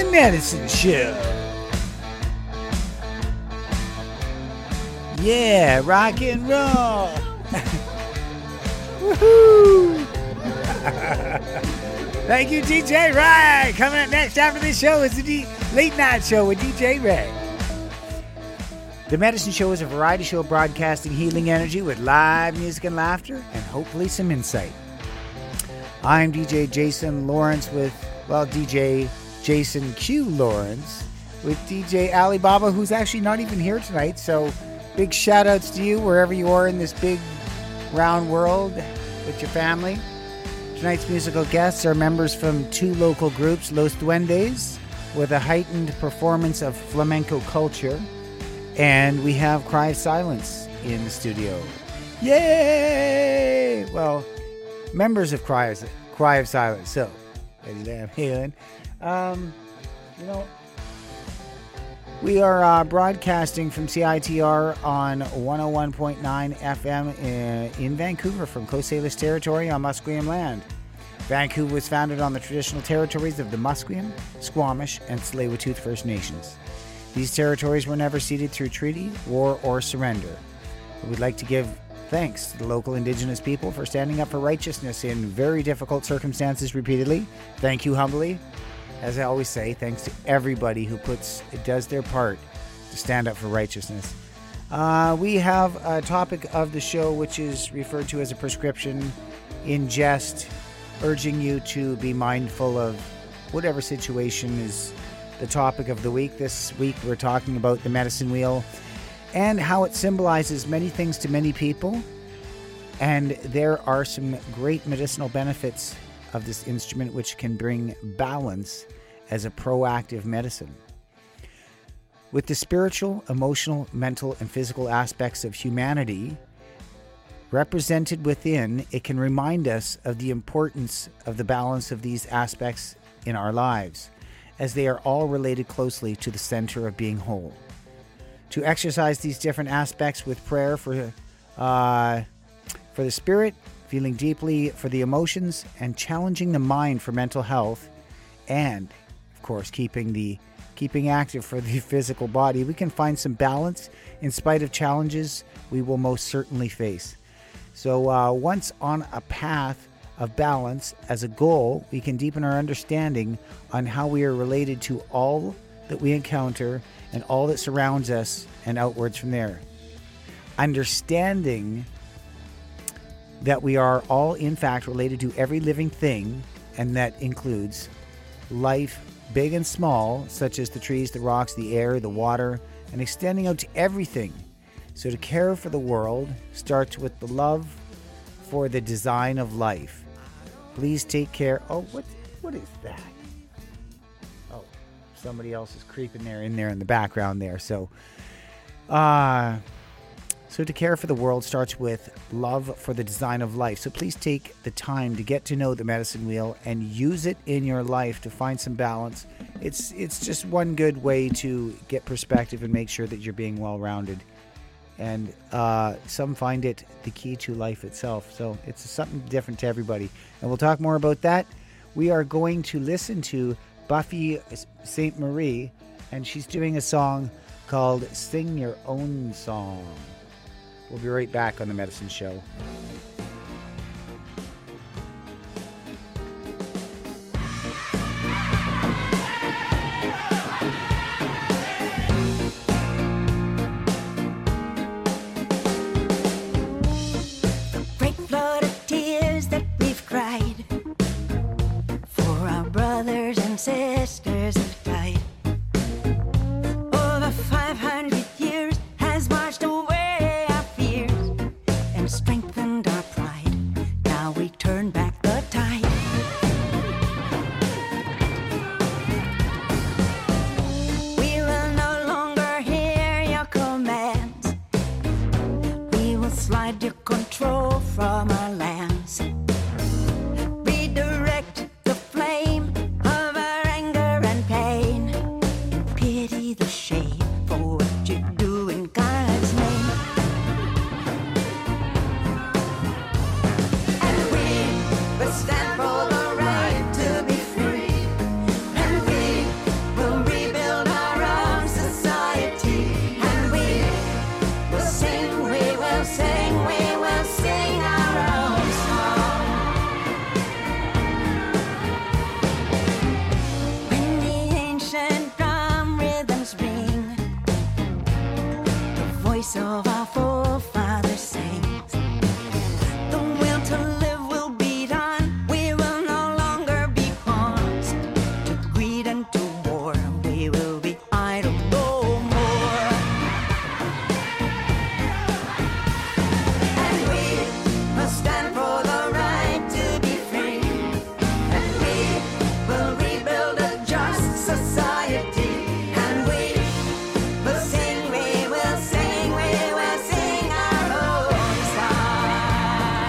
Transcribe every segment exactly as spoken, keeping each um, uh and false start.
Medicine Show. Yeah, rock and roll. Woohoo! Thank you, D J Ray. Coming up next after this show is the D- Late Night Show with D J Ray. The Medicine Show is a variety show broadcasting healing energy with live music and laughter and hopefully some insight. I'm D J Jason Lawrence with, well, D J Jason Q Lawrence with D J Alibaba, who's actually not even here tonight. So big shout outs to you wherever you are in this big round world with your family. Tonight's musical guests are members from two local groups, Los Duendes, with a heightened performance of flamenco culture. And we have Cry of Silence in the studio. Yay! Well, members of Cry of, Cry of Silence. So, Eddie Van Halen. Um, you know, we are uh, broadcasting from C I T R on one oh one point nine F M in, in Vancouver from Coast Salish territory on Musqueam land. Vancouver was founded on the traditional territories of the Musqueam, Squamish, and Tsleil-Waututh First Nations. These territories were never ceded through treaty, war, or surrender. We would like to give thanks to the local Indigenous people for standing up for righteousness in very difficult circumstances repeatedly. Thank you humbly. As I always say, thanks to everybody who puts does their part to stand up for righteousness. Uh, we have a topic of the show which is referred to as a prescription in jest, urging you to be mindful of whatever situation is the topic of the week. This week we're talking about the medicine wheel and how it symbolizes many things to many people. And there are some great medicinal benefits of this instrument which can bring balance as a proactive medicine. With the spiritual, emotional, mental, and physical aspects of humanity represented within, it can remind us of the importance of the balance of these aspects in our lives, as they are all related closely to the center of being whole. To exercise these different aspects with prayer for, uh, for the spirit, feeling deeply for the emotions, and challenging the mind for mental health, and, of course, keeping the keeping active for the physical body, we can find some balance in spite of challenges we will most certainly face. So uh, once on a path of balance as a goal, we can deepen our understanding on how we are related to all that we encounter and all that surrounds us and outwards from there. Understanding that we are all in fact related to every living thing, and that includes life, big and small, such as the trees, the rocks, the air, the water, and extending out to everything. So to care for the world starts with the love for the design of life. Please take care. Oh, what what is that? Oh, somebody else is creeping there in there in the background there. So, uh, so to care for the world starts with love for the design of life. So please take the time to get to know the medicine wheel and use it in your life to find some balance. It's it's just one good way to get perspective and make sure that you're being well-rounded. And uh, some find it the key to life itself. So it's something different to everybody. And we'll talk more about that. We are going to listen to Buffy Sainte Marie, and she's doing a song called Sing Your Own Song. We'll be right back on The Medicine Show. Sisters have died. Over five hundred years has washed away our fears and strengthened voice of our forefathers sings. The will to live will be done. We will no longer be pawns to greed and to war. We will be idle no more. And we must stand for the right to be free. And we will rebuild a just society. And we will sing, we will sing, we will sing our own song.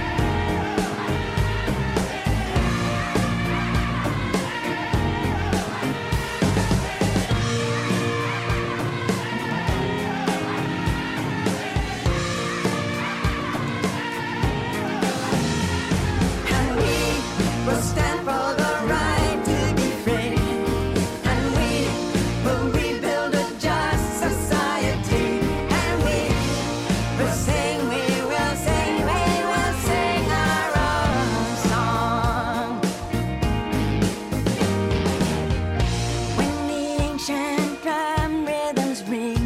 And we will stand for the right to be free. And we will rebuild a just society. And we will sing, we will sing, we will sing our own song. When the ancient drum rhythms ring,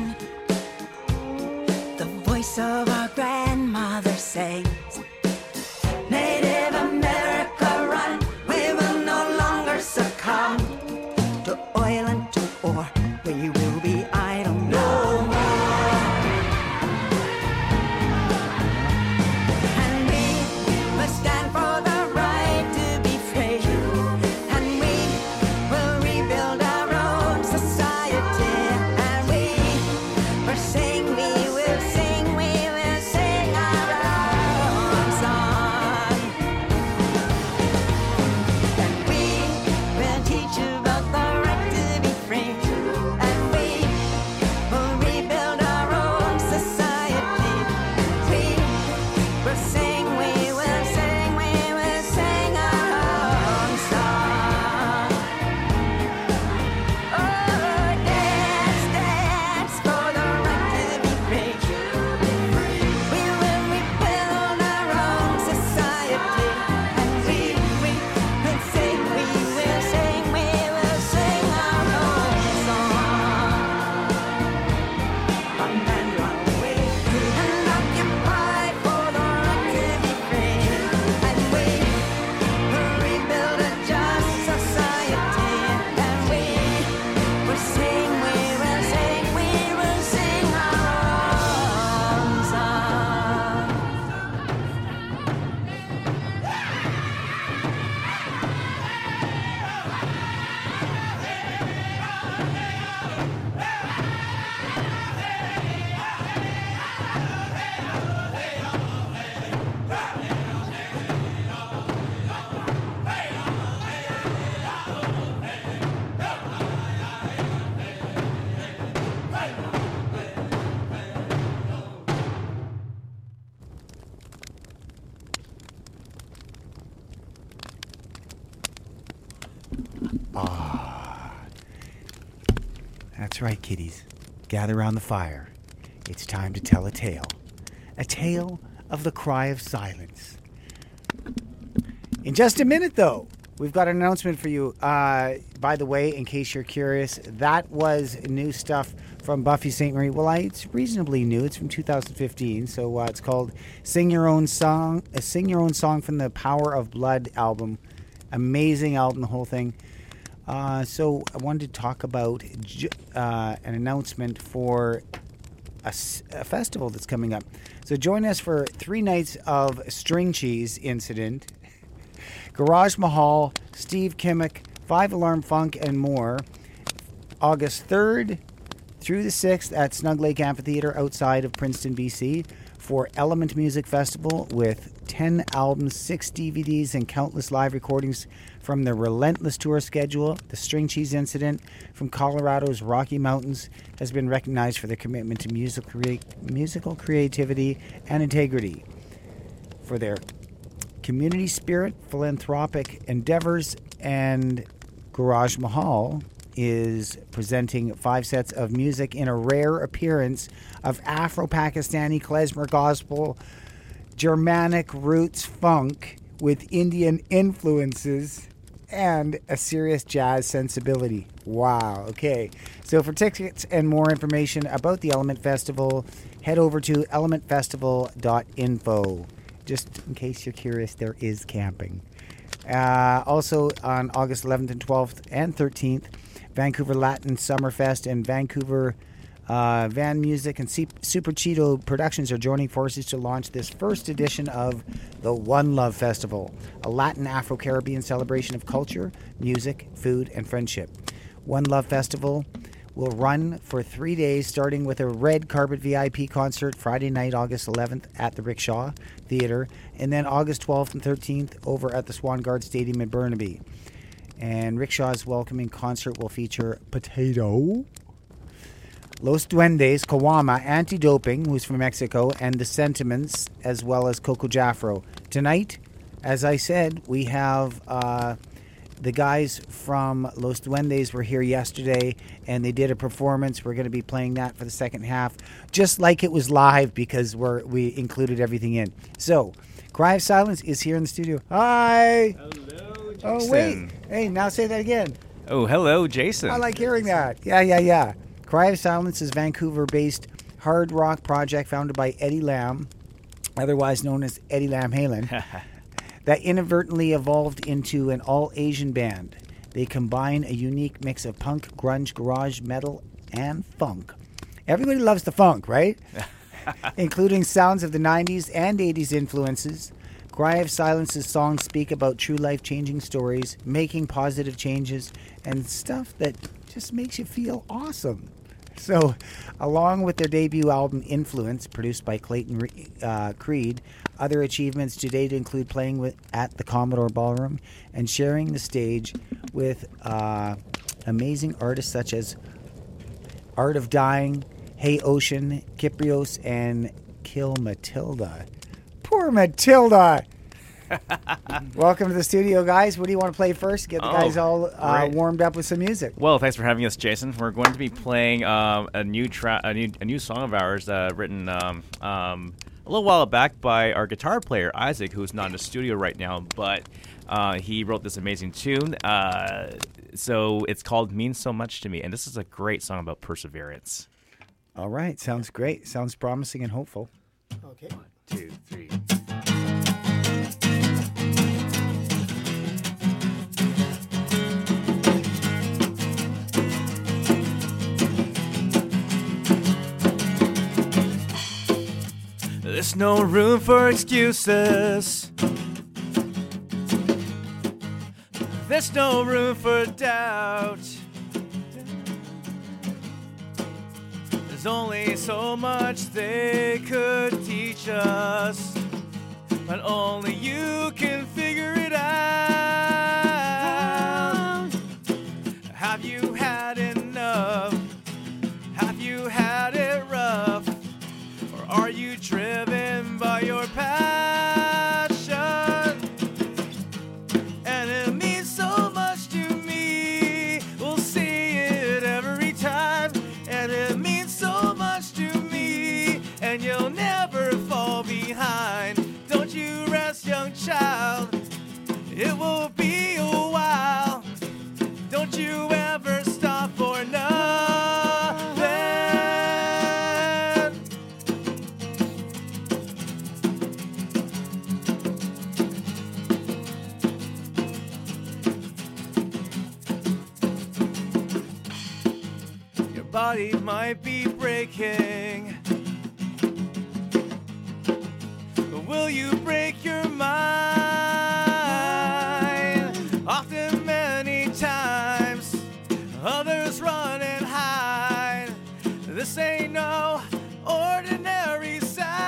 the voice of our grandmother sings. Native America run, we will no longer succumb to oil and to ore. We will be idle no more. And we must stand for the right to be free. And we will rebuild our own society. And we will sing, we will sing, we will sing our own song. And we will teach about the right to be free. And we will rebuild our own society. We will sing, we will sing, we will sing our own song. Oh, dance, dance for the right to be free. We will rebuild our own society. And we, we will sing, we will sing, we will sing our own song. Run and run away and occupy for the right to be free. And we will rebuild a just society. And we will sing, we will sing, we will sing our own song. That's right, kiddies. Gather around the fire. It's time to tell a tale. A tale of the cry of silence. In just a minute, though, we've got an announcement for you. Uh, by the way, in case you're curious, that was new stuff from Buffy Sainte Marie. Well, I, it's reasonably new. It's from two thousand fifteen. So uh, it's called "Sing Your Own Song." Uh, "Sing Your Own Song" from the Power of Blood album. Amazing album, the whole thing. Uh, so I wanted to talk about ju- uh, an announcement for a, s- a festival that's coming up. So join us for three nights of String Cheese Incident, Garage Mahal, Steve Kimmick, Five Alarm Funk, and more. August third through the sixth at Snug Lake Amphitheater outside of Princeton, B C for Element Music Festival with ten albums, six D V Ds, and countless live recordings from the Relentless Tour schedule. The String Cheese Incident from Colorado's Rocky Mountains has been recognized for their commitment to music crea- musical creativity and integrity, for their community spirit, philanthropic endeavors, and Garage Mahal is presenting five sets of music in a rare appearance of Afro-Pakistani klezmer gospel, Germanic roots funk with Indian influences, and a serious jazz sensibility. Wow. Okay. So for tickets and more information about the Element Festival, head over to element festival dot info. Just in case you're curious, there is camping. Uh, also on August eleventh and twelfth and thirteenth, Vancouver Latin Summerfest and Vancouver uh, Van Music and C- Super Cheeto Productions are joining forces to launch this first edition of the One Love Festival, a Latin Afro-Caribbean celebration of culture, music, food, and friendship. One Love Festival will run for three days, starting with a red carpet V I P concert Friday night, August eleventh at the Rickshaw Theatre, and then August twelfth and thirteenth over at the Swan Guard Stadium in Burnaby. And Rickshaw's welcoming concert will feature Potato, Los Duendes, Kawama, Anti-Doping, who's from Mexico, and The Sentiments, as well as Coco Jaffro. Tonight, as I said, we have uh, the guys from Los Duendes were here yesterday, and they did a performance. We're going to be playing that for the second half, just like it was live, because we're, we included everything in. So, Cry of Silence is here in the studio. Hi! Hello, Jason. Oh, wait. Hey, now say that again. Oh, hello, Jason. I like hearing that. Yeah, yeah, yeah. Cry of Silence is Vancouver-based hard rock project founded by Eddie Lamb, otherwise known as Eddie Lamb Halen, that inadvertently evolved into an all-Asian band. They combine a unique mix of punk, grunge, garage, metal, and funk. Everybody loves the funk, right? Including sounds of the nineties and eighties influences. Cry of Silence's songs speak about true life-changing stories, making positive changes, and stuff that just makes you feel awesome. So, along with their debut album Influence, produced by Clayton uh, Creed, other achievements to date include playing with at the Commodore Ballroom and sharing the stage with uh, amazing artists such as Art of Dying, Hey Ocean, Kyprios, and Kill Matilda. Poor Matilda! Welcome to the studio, guys. What do you want to play first? Get the Oh, guys all uh, great. warmed up with some music. Well, thanks for having us, Jason. We're going to be playing um, a new tra- a new a new song of ours uh, written um, um, a little while back by our guitar player Isaac, who's not in the studio right now, but uh, he wrote this amazing tune. Uh, so it's called "Means So Much to Me," and this is a great song about perseverance. All right. Sounds great. Sounds promising and hopeful. Okay. One, two, three. There's no room for excuses. There's no room for doubt. There's only so much they could teach us, but only you can figure it out. Have you had enough? Have you had it rough? Or are you driven by your passion? And it means so much to me. We'll see it every time. And it means so much to me. And you'll never fall behind. Don't you rest, young child. It will be a while. Don't you ever stop for nothing. Your body might be breaking, but will you break your mind? Often, many times, others run and hide. This ain't no ordinary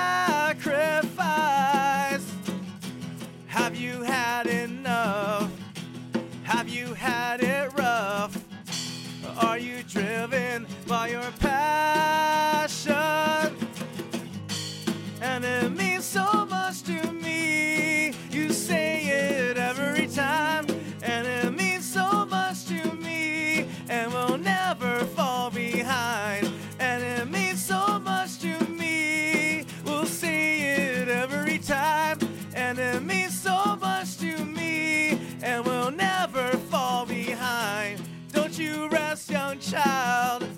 sacrifice. Have you had enough? Have you had it rough? Or are you driven by your passion? And it means so much to me. You say it every time. And it means so much to me. And we'll never fall behind. And it means so much to me. We'll see it every time. And it means so much to me. And we'll never fall behind. Don't you rest, young child.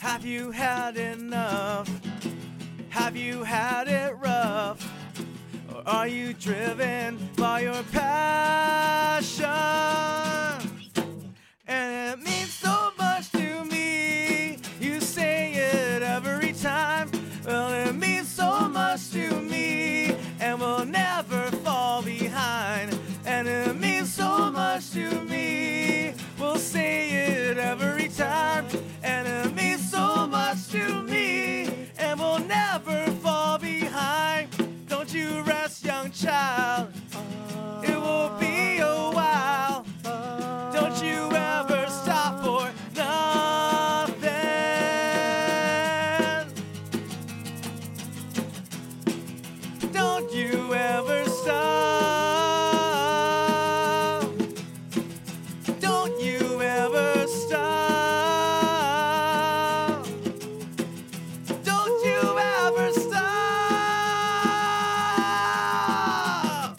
Have you had enough? Have you had it rough? Or are you driven by your passion? And it means so much to me. You say it every time. Well, it means so much to me. And we'll never fall behind. And it means so much to me. We'll say it every time. And it means so much to me. And we'll never fall behind. Don't you rest, young child. It will be a while. Don't you ever stop for nothing. Don't you ever stop. Don't you ever stop. Don't you ever stop.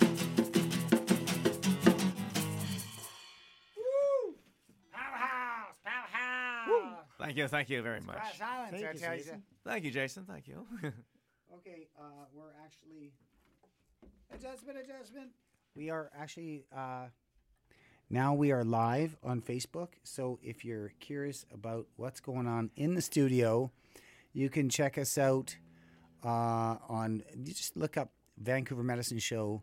Powerhouse, powerhouse. Thank you, thank you very much. Quiet silence, Thank I you, tell you. Jason. Thank you, Jason. Thank you. Okay, uh, we're actually adjustment, adjustment. We are actually uh, now we are live on Facebook. So if you're curious about what's going on in the studio, you can check us out uh, on. You just look up Vancouver Medicine Show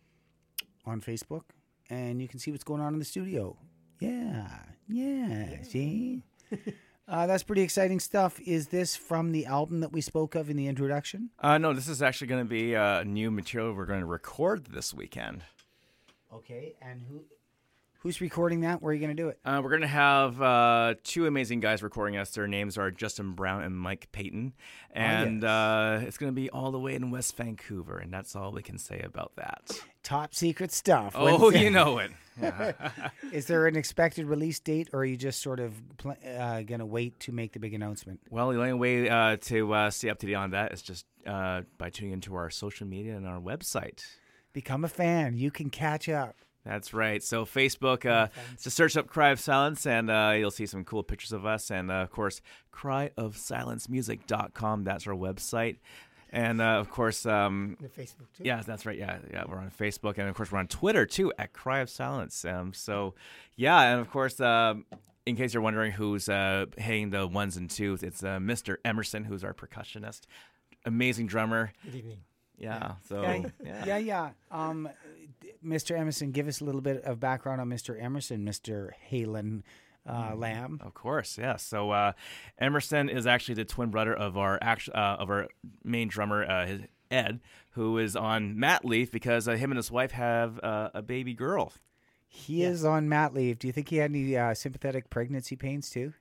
on Facebook, and you can see what's going on in the studio. Yeah, yeah. See. Uh, that's pretty exciting stuff. Is this from the album that we spoke of in the introduction? Uh, no, this is actually going to be uh, new material we're going to record this weekend. Okay, and who who's recording that? Where are you going to do it? Uh, we're going to have uh, two amazing guys recording us. Their names are Justin Brown and Mike Payton. And yes. uh, it's going to be all the way in West Vancouver, and that's all we can say about that. Top secret stuff. Oh, When's you it- know it. Yeah. Is there an expected release date, or are you just sort of pl- uh, going to wait to make the big announcement? Well, the only way uh, to uh, stay up to date on that is just uh, by tuning into our social media and our website. Become a fan. You can catch up. That's right. So Facebook, uh, just search up Cry of Silence, and uh, you'll see some cool pictures of us. And, uh, of course, cry of silence music dot com. That's our website. And, uh, of course, um, The Facebook too. yeah, that's right. Yeah, yeah, we're on Facebook. And, of course, we're on Twitter, too, at Cry of Silence. Um, so, yeah, and, of course, um, in case you're wondering who's uh, hitting the ones and twos, it's uh, Mister Emerson, who's our percussionist. Amazing drummer. Good evening. Yeah, so, Yeah, yeah. yeah, yeah. Um, Mister Emerson, give us a little bit of background on Mister Emerson, Mister Halen uh, Lamb. Of course, yeah. So uh, Emerson is actually the twin brother of our act- uh, of our main drummer, uh, his- Ed, who is on mat leave because uh, him and his wife have uh, a baby girl. He is on mat leave. Do you think he had any uh, sympathetic pregnancy pains too?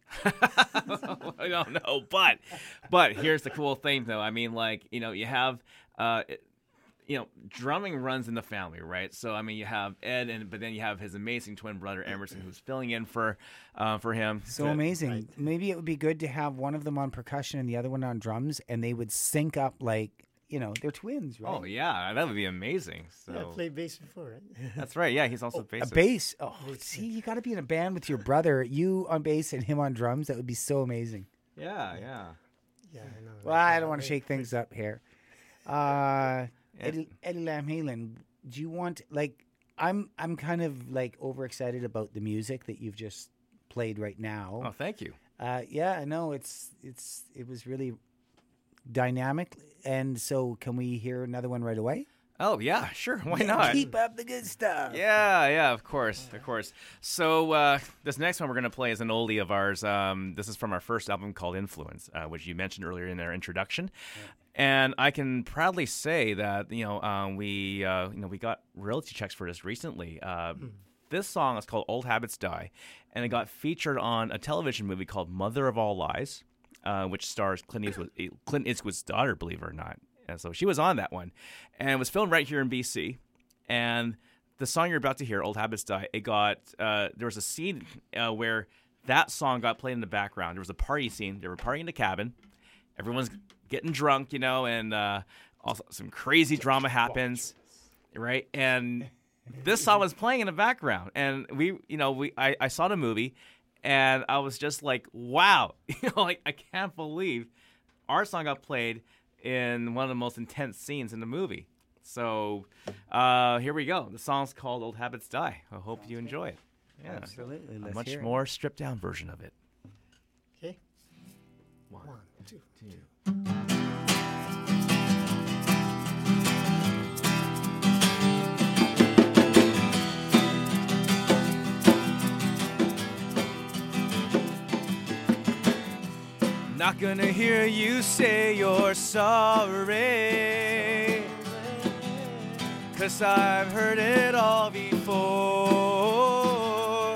I don't know, but but here's the cool thing, though. I mean, like you know, you have. Uh, it- You know, drumming runs in the family, right? So I mean, you have Ed, and but then you have his amazing twin brother Emerson, who's filling in for, uh, for him. So Good. amazing. Right. Maybe it would be good to have one of them on percussion and the other one on drums, and they would sync up like, you know, they're twins, right? Oh yeah, that would be amazing. So Yeah, I played bass before, right? that's right. Yeah, he's also A bassist. bass. Oh, see, you got to be in a band with your brother. You on bass and him on drums. That would be so amazing. Yeah, yeah. Yeah, I know. Well, I don't want to shake things up here. Uh, Eddie, Eddie Lamb Halen, do you want like I'm I'm kind of like overexcited about the music that you've just played right now. Oh, thank you. Uh, yeah, I know it's it's it was really dynamic, and so can we hear another one right away? Oh yeah, sure. Why not? Keep up the good stuff. Yeah, yeah, of course, of course. So uh, this next one we're going to play is an oldie of ours. Um, this is from our first album called Influence, uh, which you mentioned earlier in our introduction. And I can proudly say that you know um, we uh, you know we got royalty checks for this recently. Uh, This song is called "Old Habits Die," and it got featured on a television movie called "Mother of All Lies," uh, which stars Clint Eastwood, Clint Eastwood's daughter, believe it or not. And so she was on that one, and it was filmed right here in B C. And the song you're about to hear, "Old Habits Die," it got uh, there was a scene uh, where that song got played in the background. There was a party scene. They were partying in the cabin. Everyone's getting drunk, you know, and uh, also some crazy drama happens, right? And this song was playing in the background, and we, you know, we I, I saw the movie, And I was just like, wow, you know, like I can't believe our song got played in one of the most intense scenes in the movie. So uh, here we go. The song's called Old Habits Die. I hope you enjoy it. Yeah. Absolutely. A Let's much hear it. more stripped down version of it. Okay. One, One, two. two. Not gonna hear you say you're sorry, 'cause I've heard it all before.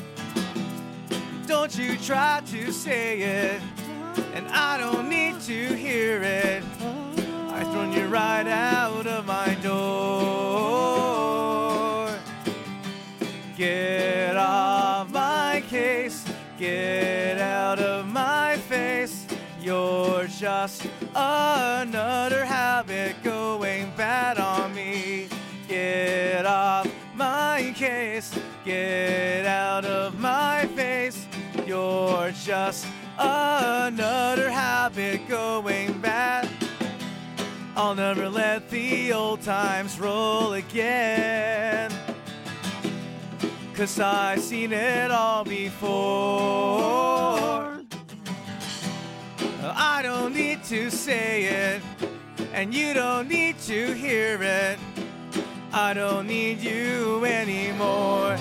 Don't you try to say it, and I don't need to hear it. I've thrown you right out of my door. Get off my case, get out of my face. You're just another habit going bad on me. Get off my case, get out of my face. You're just another habit going bad. I'll never let the old times roll again, 'cause I've seen it all before. I don't need to say it, and you don't need to hear it. I don't need you anymore,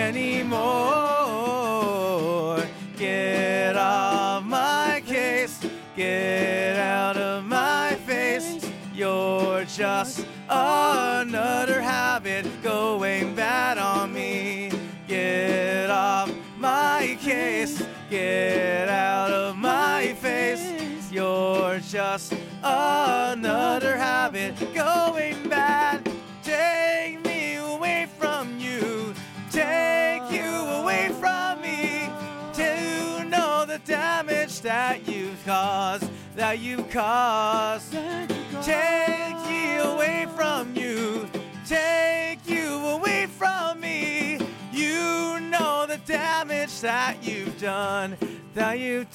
anymore. Get off my case, get out of my face. You're just another habit going bad on me. Get off my case, get out of my face. You're just another habit going bad. Take me away from you, take you away from me. To know the damage that you've caused, that you've caused. Take you away from you, take you away from me. You know the damage that you've done, that you've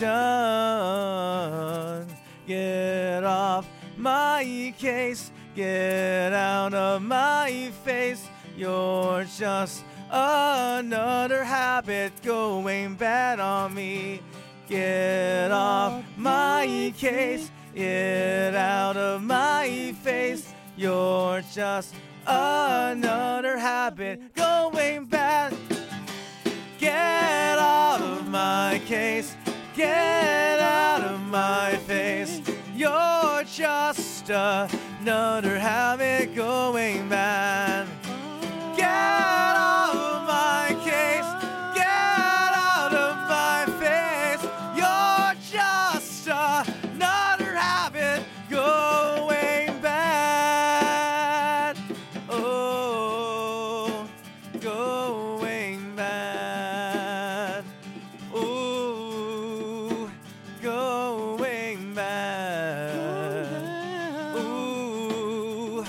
done. Get off my case, get out of my face. You're just another habit going bad on me. Get off my case, get out of my face. You're just another habit going bad. Get out of my case, get out of my face. You're just another habit going bad. Get out of my case, get out of my face. You're just another habit going bad. Oh, going bad. Ooh, going bad. Ooh,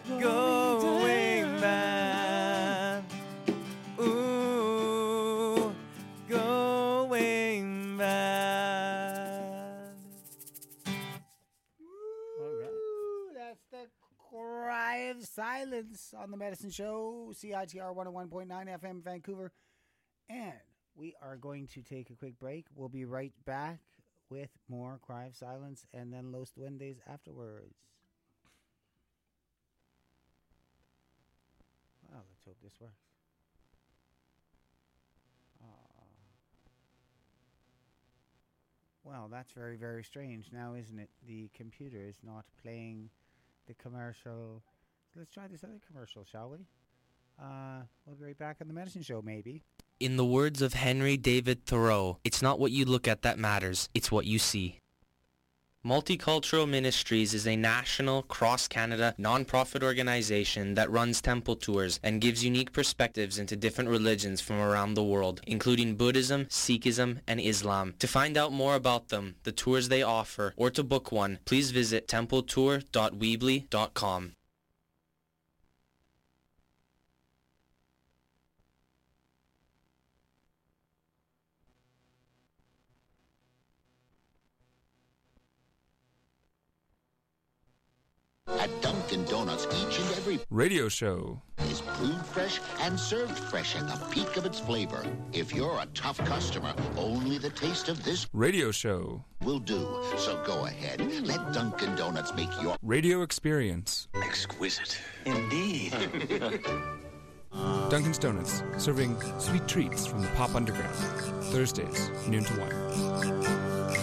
going bad. Ooh, going bad. Ooh, that's the cry of silence on the Medicine Show, C I T R one oh one point nine F M Vancouver. And we are going to take a quick break. We'll be right back with more Cry of Silence and then Los Duendes afterwards. Well, let's hope this works. Aw. Well, that's very, very strange now, isn't it? The computer is not playing the commercial. Let's try this other commercial, shall we? Uh, we'll be right back on the Medicine Show, maybe. In the words of Henry David Thoreau, it's not what you look at that matters, it's what you see. Multicultural Ministries is a national, cross-Canada, non-profit organization that runs temple tours and gives unique perspectives into different religions from around the world, including Buddhism, Sikhism, and Islam. To find out more about them, the tours they offer, or to book one, please visit temple tour dot weebly dot com. Dunkin' Donuts each and every Radio show. is brewed fresh and served fresh at the peak of its flavor. If you're a tough customer, only the taste of this Radio show. will do. So go ahead, let Dunkin' Donuts make your Radio experience. exquisite. Indeed. Dunkin's Donuts, serving sweet treats from the pop underground. Thursdays, noon to one.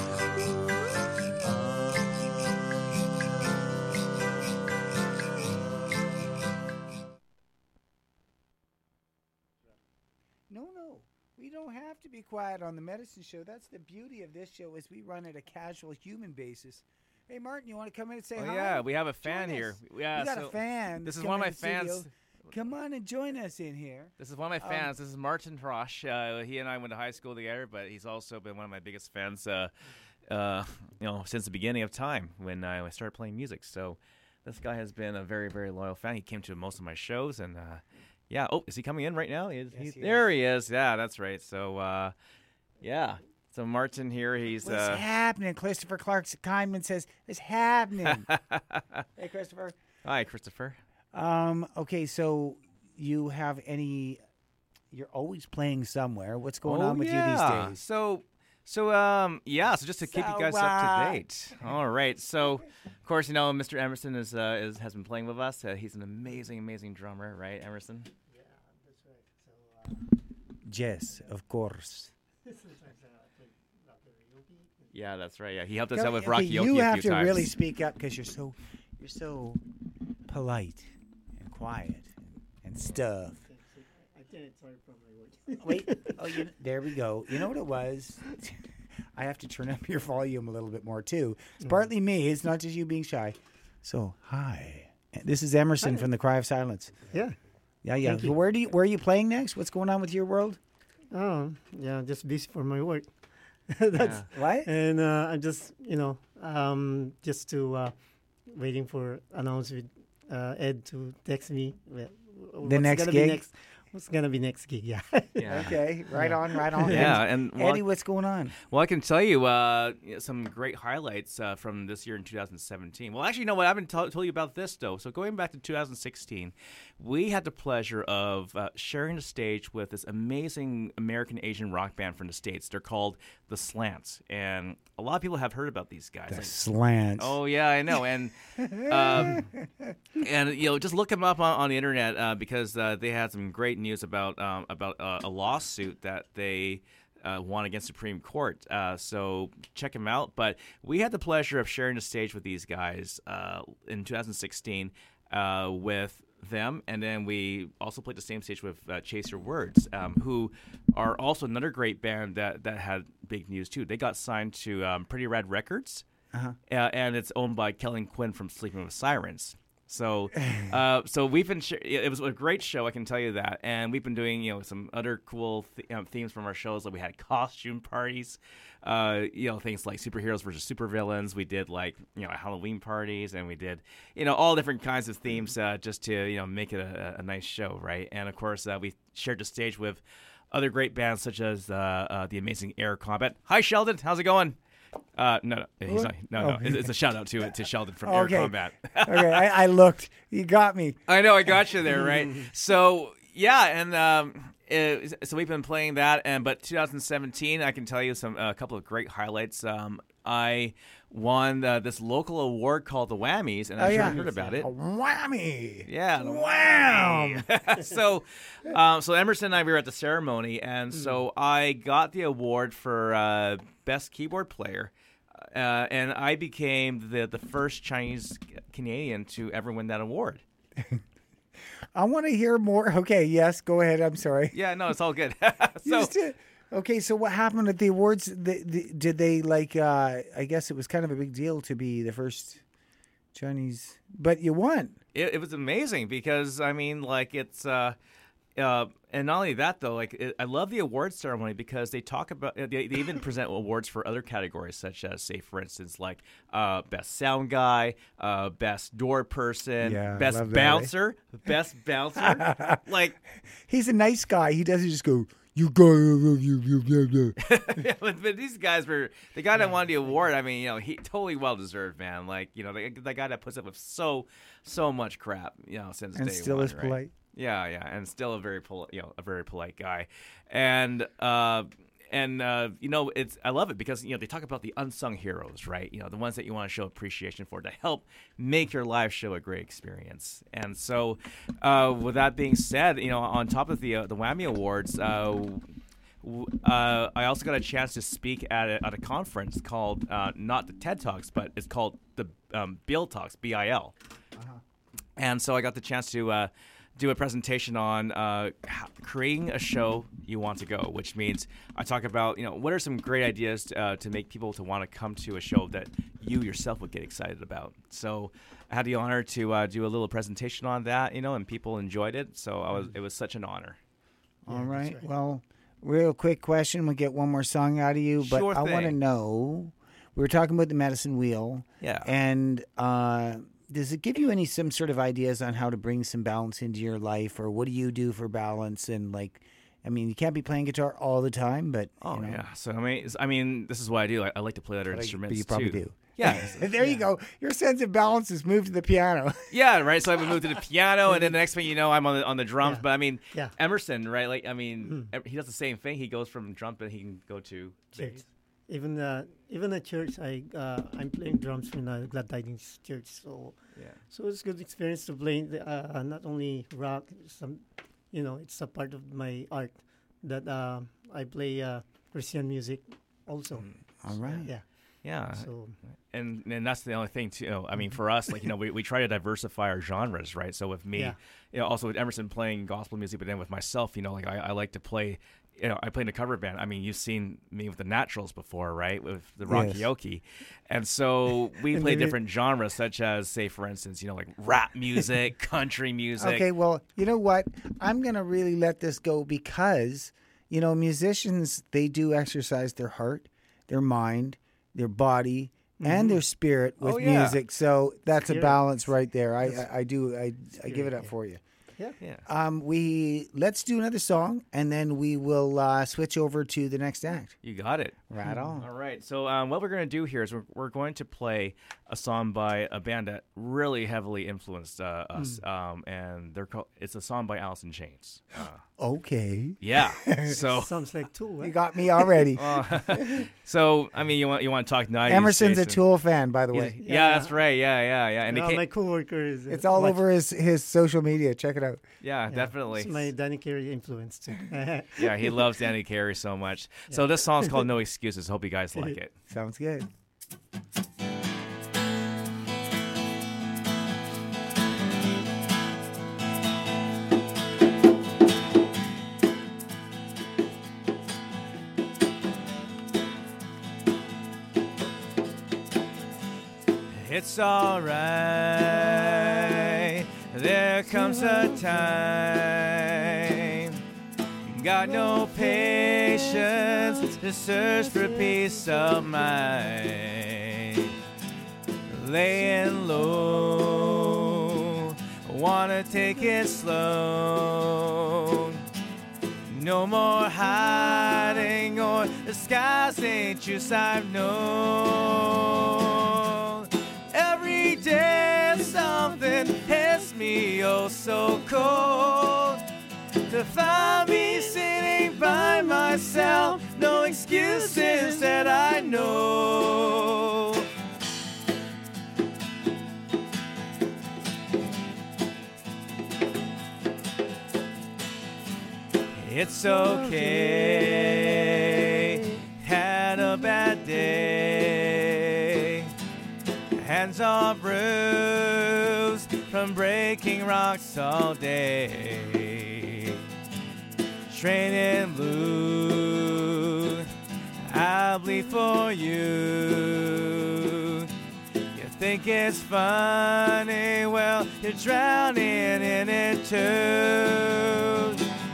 No, no. We don't have to be quiet on the medicine show. That's the beauty of this show is we run at a casual human basis. Hey, Martin, you want to come in and say Oh, hi? yeah, we have a Join fan us. here. Yeah, we got so a fan. This is that's one of my coming in the fans. studio. Come on and join us in here. This is one of my Um, fans. This is Martin Roche. Uh, he and I went to high school together, but he's also been one of my biggest fans, uh, uh, you know, since the beginning of time when I started playing music. So this guy has been a very, very loyal fan. He came to most of my shows, and uh, yeah. Oh, is he coming in right now? Is, Yes, he's, he there is. he is. Yeah, that's right. So, uh, yeah. So Martin here, he's. What's Uh, happening? Christopher Clark Kyman says, it's happening. Hey, Christopher. Hi, Christopher. Um, okay, so you have any... You're always playing somewhere. What's going oh, on with yeah. you these days? So, so um, yeah. So just to keep you guys So, up uh, to date. All right. So, of course, you know Mister Emerson is uh, is has been playing with us. Uh, he's an amazing, amazing drummer, right, Emerson? Yeah, that's right. So, uh, Yes, of course. sometimes uh, I play karaoke. Yeah, that's right. Yeah, he helped us Okay, out with okay, Rocky you Yoki have a few to times. really speak up because you're so, you're so polite and quiet and stuff. I think it's hard from my work. Wait, oh, you, there we go. You know what it was? I have to turn up your volume a little bit more too. It's partly me. It's not just you being shy. So, hi. This is Emerson from the Cry of Silence. Yeah. Yeah, yeah. Thank So you. where do you, where are you playing next? What's going on with your world? Oh, yeah, just busy for my work. That's What? and uh, I'm just you know um, just to uh, waiting for announce with uh, Ed to text me. Well, what's next gonna gig? Be next, what's gonna be next gig? Yeah. Yeah. Okay, right on, right on. Yeah, and well, Eddie, what's going on? well, I can tell you uh, some great highlights uh, from this year in two thousand seventeen. Well, actually, you know what? I haven't t- told you about this, though. So going back to two thousand sixteen, we had the pleasure of uh, sharing the stage with this amazing American Asian rock band from the States. They're called The Slants, and a lot of people have heard about these guys. The Like- slants. Oh yeah, I know, and um, and you know, just look them up on, on the internet uh, because uh, they had some great news about um, about uh, a lawsuit that they uh, won against Supreme Court. Uh, so check them out. But we had the pleasure of sharing the stage with these guys uh, in two thousand sixteen uh, with them, and then we also played the same stage with uh, Chase Your Words, um, who are also another great band that that had big news too. They got signed to um, Pretty Red Records. Uh-huh. Uh, and it's owned by Kellen Quinn from Sleeping with Sirens. So, uh, so we've been. Sh- it was a great show, I can tell you that. And we've been doing, you know, some other cool th- um, themes from our shows. Like we had costume parties, uh, you know, things like superheroes versus supervillains. We did like, you know, Halloween parties, and we did, you know, all different kinds of themes uh, just to, you know, make it a, a nice show, right? And of course, uh, we shared the stage with other great bands such as uh, uh, the amazing Air Combat. Hi, Sheldon. How's it going? Uh, no, no, he's not, no, no. Oh. It's, it's a shout out to to Sheldon from Okay. Air Combat. Okay, I, I looked. You got me. I know, I got you there, right? So yeah, and um, it, so we've been playing that, and but two thousand seventeen, I can tell you some a couple of great highlights. Um, I won uh, this local award called the Whammies, and I'm Oh, sure yeah. you heard about it. A whammy. Yeah, the Wham! so, um, so Emerson and I we were at the ceremony, and so I got the award for uh, best keyboard player, uh, and I became the the first Chinese Canadian to ever win that award. I want to hear more. Okay, yes, go ahead. I'm sorry. Yeah, no, it's all good. You so, just did- okay, so what happened at the awards? The, the, did they like? Uh, I guess it was kind of a big deal to be the first Chinese, but you won. it, it was amazing because I mean, like it's. Uh, Uh, and not only that, though, like it, I love the awards ceremony because they talk about they, they even present awards for other categories, such as, say, for instance, like uh, best sound guy, uh, best door person, Yeah, best love that, eh? bouncer, best bouncer. Like, He's a nice guy. He doesn't just go, You got you. Yeah, but, but these guys were the guy that won the award. I mean, you know, he totally well deserved, man. Like, you know, the, the guy that puts up with so so much crap, you know, since And day still one, is right? polite. Yeah, yeah, and still a very poli- you know, a very polite guy, and uh, and uh, you know, it's I love it because you know they talk about the unsung heroes, right? You know, the ones that you want to show appreciation for to help make your live show a great experience. And so, uh, with that being said, you know, on top of the uh, the Whammy Awards. Uh, w- uh, I also got a chance to speak at a, at a conference called uh, not the TED Talks, but it's called the um, Bill Talks, B I L. And so I got the chance to uh, do a presentation on uh, how, creating a show you want to go, which means I talk about, you know, what are some great ideas to, uh, to make people to want to come to a show that you yourself would get excited about. So I had the honor to uh, do a little presentation on that, you know, and people enjoyed it. So I was, it was such an honor. All right. Well, real quick question. We'll get one more song out of you, but Sure I want to thing. know. We were talking about the medicine wheel. Yeah. And uh, does it give you any some sort of ideas on how to bring some balance into your life, or what do you do for balance? And like, I mean, you can't be playing guitar all the time, but Oh you know, yeah. So I mean, I mean, this is what I do. I, I like to play other but I- instruments but you probably too. do. Yeah. there you go. Your sense of balance has moved to the piano. Yeah, right. So I would move to the piano, and then the next thing you know, I'm on the on the drums. Yeah. But I mean, Yeah. Emerson, right? Like, I mean, ev- he does the same thing. He goes from drum, but he can go to Church. Even uh, even at church, I uh, I'm playing drums in a Glad Tidings church. So yeah. so it's a good experience to play the, uh, not only rock. Some, you know, it's a part of my art that uh, I play uh, Christian music also. All right. Yeah. Yeah. So and and that's the only thing too. You know, I mean, for us, like you know, we, we try to diversify our genres, right? So with me, Yeah. you know, also with Emerson playing gospel music, but then with myself, you know, like I, I like to play. You know, I play in a cover band. I mean, you've seen me with the Naturals before, right? With the Yes. Rockayoke, and so we And play maybe- different genres, such as, say, for instance, you know, like rap music, country music. Okay, well, you know what? I'm going to really let this go because, you know, musicians, they do exercise their heart, their mind, their body, and their spirit with Oh, yeah. music. So that's a Spirit. balance right there. I I, I do I, I give it up yeah. for you. yeah. Yeah. Um, we let's do another song and then we will uh, switch over to the next act. You got it. Right on. All right. So um, what we're going to do here is we're, we're going to play a song by a band that really heavily influenced uh, us, um, and they're called. It's a song by Alice in Chains. Uh, Okay. yeah. So. Sounds like Tool. You Right? got me already. So I mean, you want you want to talk nineties? Emerson's a Jason. Tool fan, by the He's- way. Yeah, that's right. Yeah, yeah, yeah. And No, it came, my coworker is. uh, It's all watch- over his, his social media. Check it out. yeah, yeah, definitely. It's my Danny Carey influence too. Yeah, he loves Danny Carey so much. So this song's called No Excuses. Hope you guys like it. Sounds good. It's alright, there comes a time. Got no patience to search for peace of mind. Laying low, wanna take it slow. No more hiding or disguising truths I've known. Every day something hits me oh so cold. To find me sitting by myself, no excuses that I know. It's okay, had a bad day. Hands are bruised from breaking rocks all day. Training blue, I'll bleed for you. You think it's funny, well, you're drowning in it too.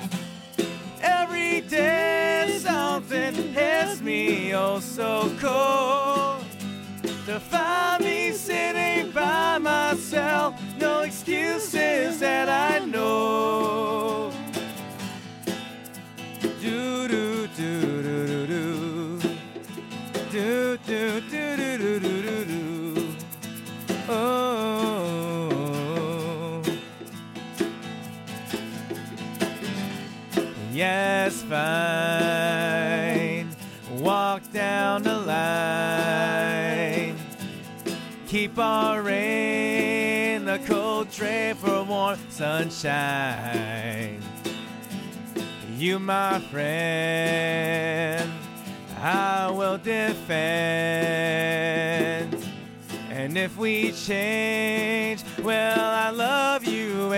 Every day something hits me oh so cold. To find me sitting by myself, no excuses that I know. Do Yes, fine. Walk down the line. Keep our rain, the cold tray for warm sunshine. You, my friend, I will defend. And if we change, well, I love you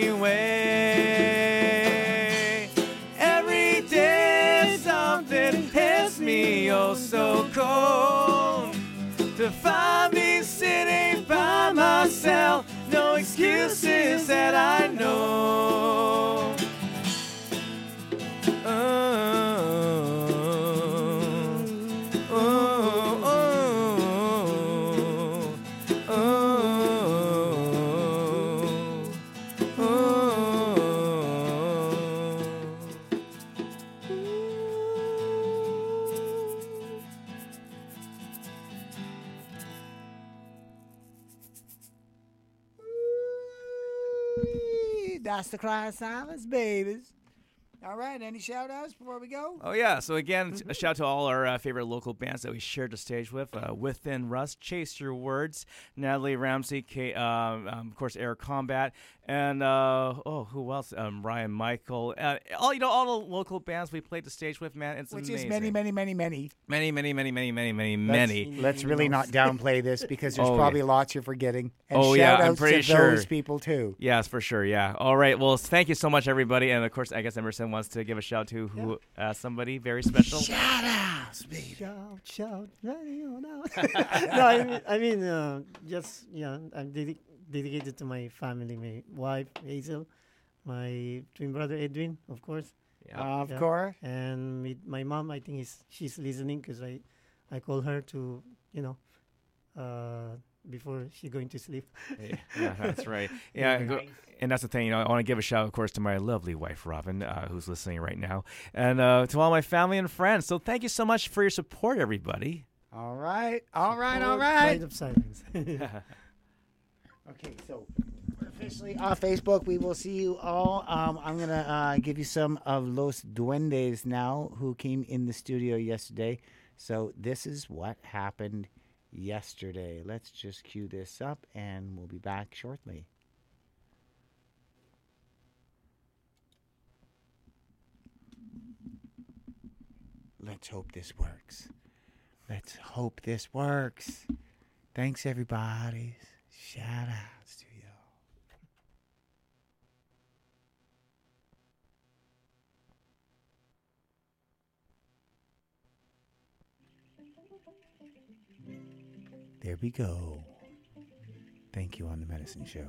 anyway. Every day something hits me oh so cold. To find me sitting by myself, no excuses that I know. That's the cry of silence, babies. All right, any shout outs before we go? Oh, yeah. So, again, t- a shout out to all our uh, favorite local bands that we shared the stage with. Uh, Within Rust, Chase Your Words, Natalie Ramsey, K- um, um, of course, Air Combat, and, uh, oh, who else? Um, Ryan Michael. Uh, all, you know, all the local bands we played the stage with, man. It's Which amazing. is many, many, many, many. Many, many, many, many, many, many, Let's, many. let's really not downplay this because there's Oh, probably yeah. lots you're forgetting. And Oh, yeah, shout I'm outs pretty to sure. those people, too. Yes, for sure, yeah. All right, well, thank you so much, everybody. And, of course, I guess Emerson wants to give a shout to who, uh, somebody very special. Shout outs, baby. Shout, shout, radio now. No, I mean, I mean uh, just, yeah, I'm dedic- dedicated to my family, my wife, Hazel, my twin brother, Edwin, of course. Yeah. Of Yeah. course. And with my mom, I think is she's listening because I, I call her to, you know, uh, before she going to sleep. Yeah, yeah, that's right. Yeah, and, go, and that's the thing. You know, I want to give a shout, of course, to my lovely wife, Robin, uh, who's listening right now, and uh, to all my family and friends. So thank you so much for your support, everybody. All right. All right. All Or right. Kind of silence. Okay, so we're officially off Facebook. We will see you all. Um, I'm going to uh, give you some of Los Duendes now who came in the studio yesterday. So this is what happened yesterday. Let's just cue this up and we'll be back shortly. Let's hope this works. Let's hope this works. Thanks, everybody. Shout outs to you. There we go. Thank you on the Medicine Show.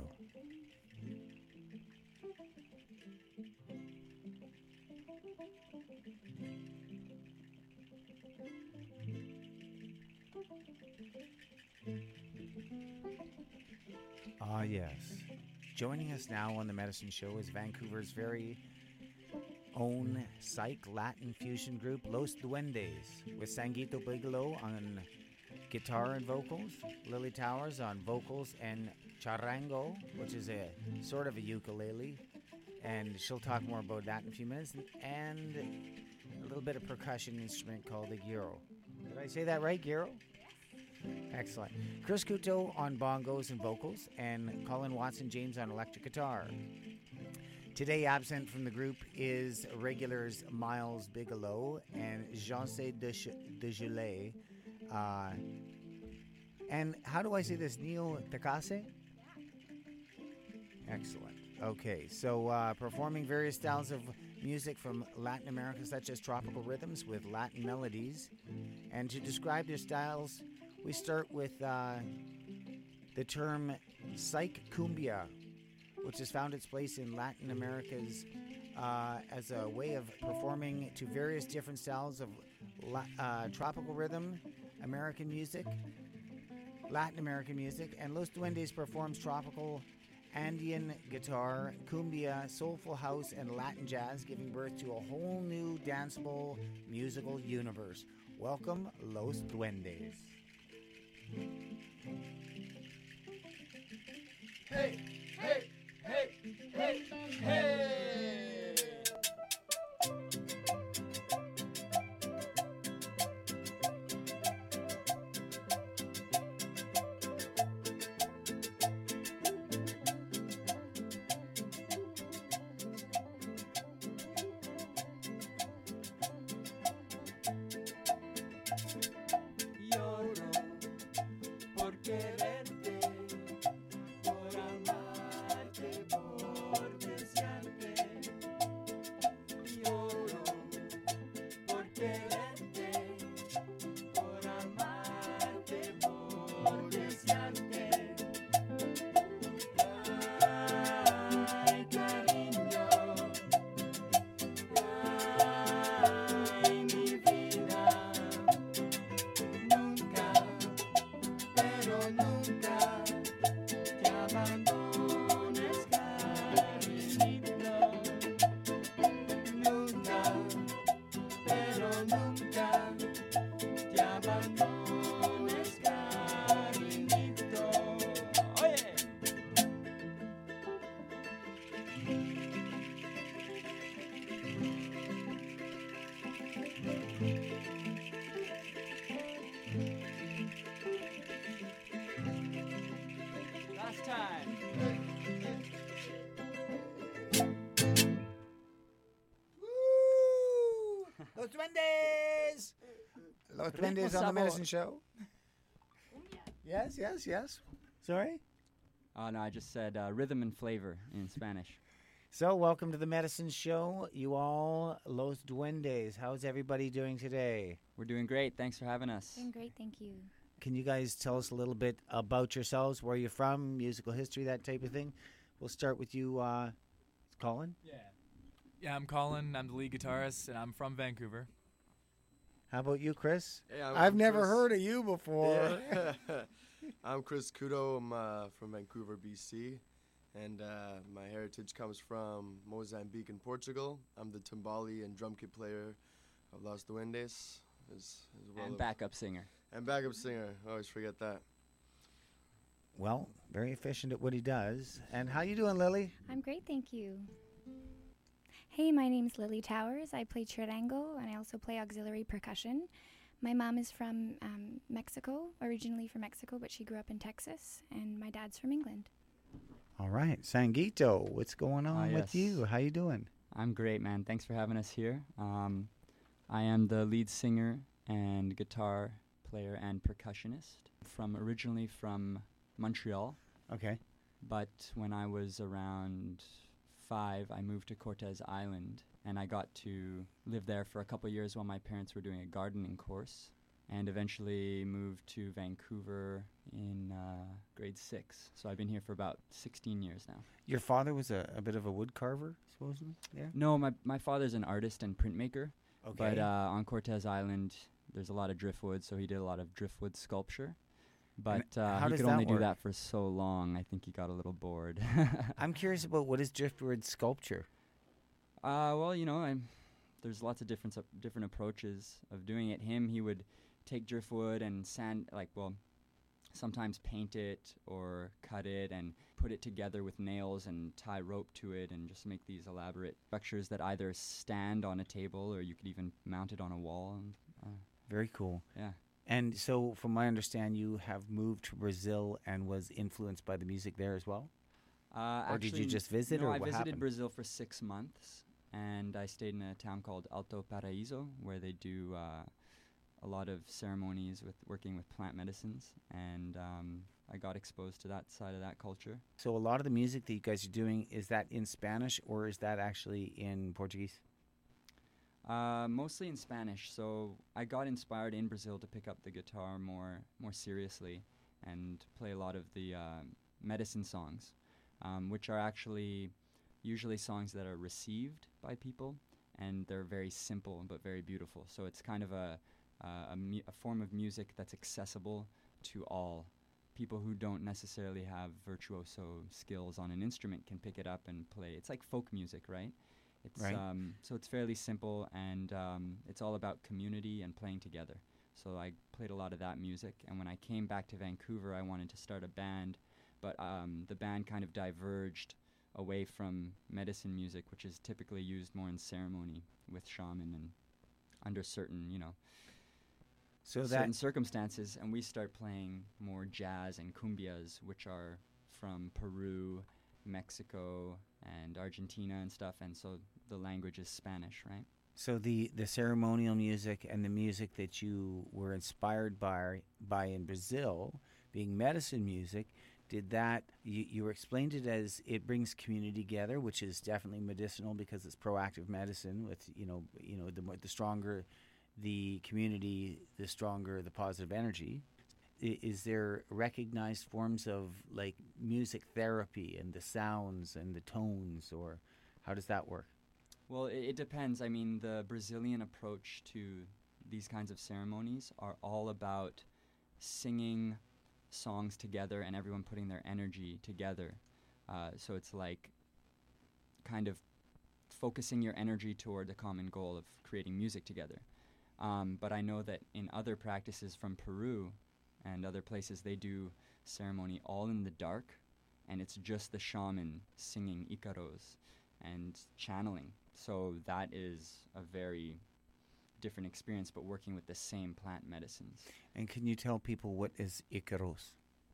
Ah, yes. Joining us now on the Medicine Show is Vancouver's very own psych Latin fusion group Los Duendes, with Sanguito Bigelow on guitar and vocals, Lily Towers on vocals and charango, which is a sort of a ukulele, and she'll talk more about that in a few minutes, and a little bit of percussion instrument called the gyro. Did I say that right, gyro? Excellent. Chris Couto on bongos and vocals, and Colin Watson James on electric guitar. Today absent from the group is regulars Miles Bigelow and Jean-C Dejoulais. Uh, and how do I say this? Neil Takase? Excellent. Okay, so uh, performing various styles of music from Latin America, such as tropical rhythms with Latin melodies. And to describe their styles, we start with uh, the term psych cumbia, which has found its place in Latin America's uh, as a way of performing to various different styles of la- uh, tropical rhythm, American music, Latin American music, and Los Duendes performs tropical Andean guitar, cumbia, soulful house, and Latin jazz, giving birth to a whole new danceable musical universe. Welcome, Los Duendes. Hey, hey, hey, hey, hey! quererte, por amarte, por desearte. Lloro por quererte, por amarte, por desearte. Ay, cariño, ay, mi vida, nunca, pero nunca te abandones, cariñito. Nunca, pero nunca te abandones, cariñito. Oye. Last time. Woo! Los Duendes! Los Duendes on the Medicine Show. Yes, yes, yes. Sorry? Oh, no, I just said uh, rhythm and flavor in Spanish. So, welcome to the Medicine Show. You all, Los Duendes. How's everybody doing today? We're doing great. Thanks for having us. Doing great, thank you. Can you guys tell us a little bit about yourselves, where you're from, musical history, that type of thing? We'll start with you, uh, Colin. Yeah. Yeah, I'm Colin. I'm the lead guitarist, and I'm from Vancouver. How about you, Chris? Hey, I'm- I've I'm never Chris. heard of you before. Yeah. I'm Chris Kudo. I'm uh, from Vancouver, B C, and uh, my heritage comes from Mozambique and Portugal. I'm the timbali and drum kit player of Los Duendes, as, as well And as- backup singer. And backup singer. I always forget that. Well, very efficient at what he does. And how you doing, Lily? I'm great, thank you. Hey, my name's Lily Towers. I play charango, and I also play auxiliary percussion. My mom is from um, Mexico, originally from Mexico, but she grew up in Texas, and my dad's from England. All right, Sangeeta, what's going on Ah, with yes. you? How you doing? I'm great, man. Thanks for having us here. Um, I am the lead singer and guitar player and percussionist from originally from Montreal. Okay. But when I was around five, I moved to Cortes Island, and I got to live there for a couple years while my parents were doing a gardening course, and eventually moved to Vancouver in uh, grade six. So I've been here for about sixteen years now. Your father was a, a bit of a wood carver, supposedly? Yeah. No, my my father's an artist and printmaker. Okay. But uh, on Cortes Island, there's a lot of driftwood, so he did a lot of driftwood sculpture. But And uh, how he does could that only do work? that for so long. I think he got a little bored. I'm curious about what is driftwood sculpture? Uh, well, you know, I'm, there's lots of different sup- different approaches of doing it. Him, he would take driftwood and sand, like, well, sometimes paint it or cut it and put it together with nails and tie rope to it and just make these elaborate structures that either stand on a table or you could even mount it on a wall. And, uh, Very cool. Yeah. And so, from what I understand, you have moved to Brazil and was influenced by the music there as well? Uh, Or did you actually, just visit, no, or I what visited happened? Brazil for six months, and I stayed in a town called Alto Paraíso, where they do uh, a lot of ceremonies with working with plant medicines, and um, I got exposed to that side of that culture. So, a lot of the music that you guys are doing, is that in Spanish or is that actually in Portuguese? Uh, mostly in Spanish. So I got inspired in Brazil to pick up the guitar more more seriously and play a lot of the uh, medicine songs, um, which are actually usually songs that are received by people, and they're very simple but very beautiful. So it's kind of a uh, a, mu- a form of music that's accessible to all. People who don't necessarily have virtuoso skills on an instrument can pick it up and play. It's like folk music, right? It's Right. um, so it's fairly simple, and um, it's all about community and playing together. So I played a lot of that music, and when I came back to Vancouver, I wanted to start a band, but um, the band kind of diverged away from medicine music, which is typically used more in ceremony with shaman and under certain, you know, So certain that circumstances, and we start playing more jazz and cumbias, which are from Peru, Mexico, and Argentina and stuff, and so the language is Spanish, right? So the, the ceremonial music and the music that you were inspired by by in Brazil, being medicine music, did that, you, you explained it as it brings community together, which is definitely medicinal because it's proactive medicine with, you know, you know, the more, the stronger the community, the stronger the positive energy. I- Is there recognized forms of like music therapy and the sounds and the tones, or how does that work? Well, it, it depends. I mean, the Brazilian approach to these kinds of ceremonies are all about singing songs together and everyone putting their energy together. Uh, so it's like kind of focusing your energy toward the common goal of creating music together. Um, but I know that in other practices from Peru and other places, they do ceremony all in the dark, and it's just the shaman singing Icaros and channeling. So that is a very different experience, but working with the same plant medicines. And can you tell people what is Icaros?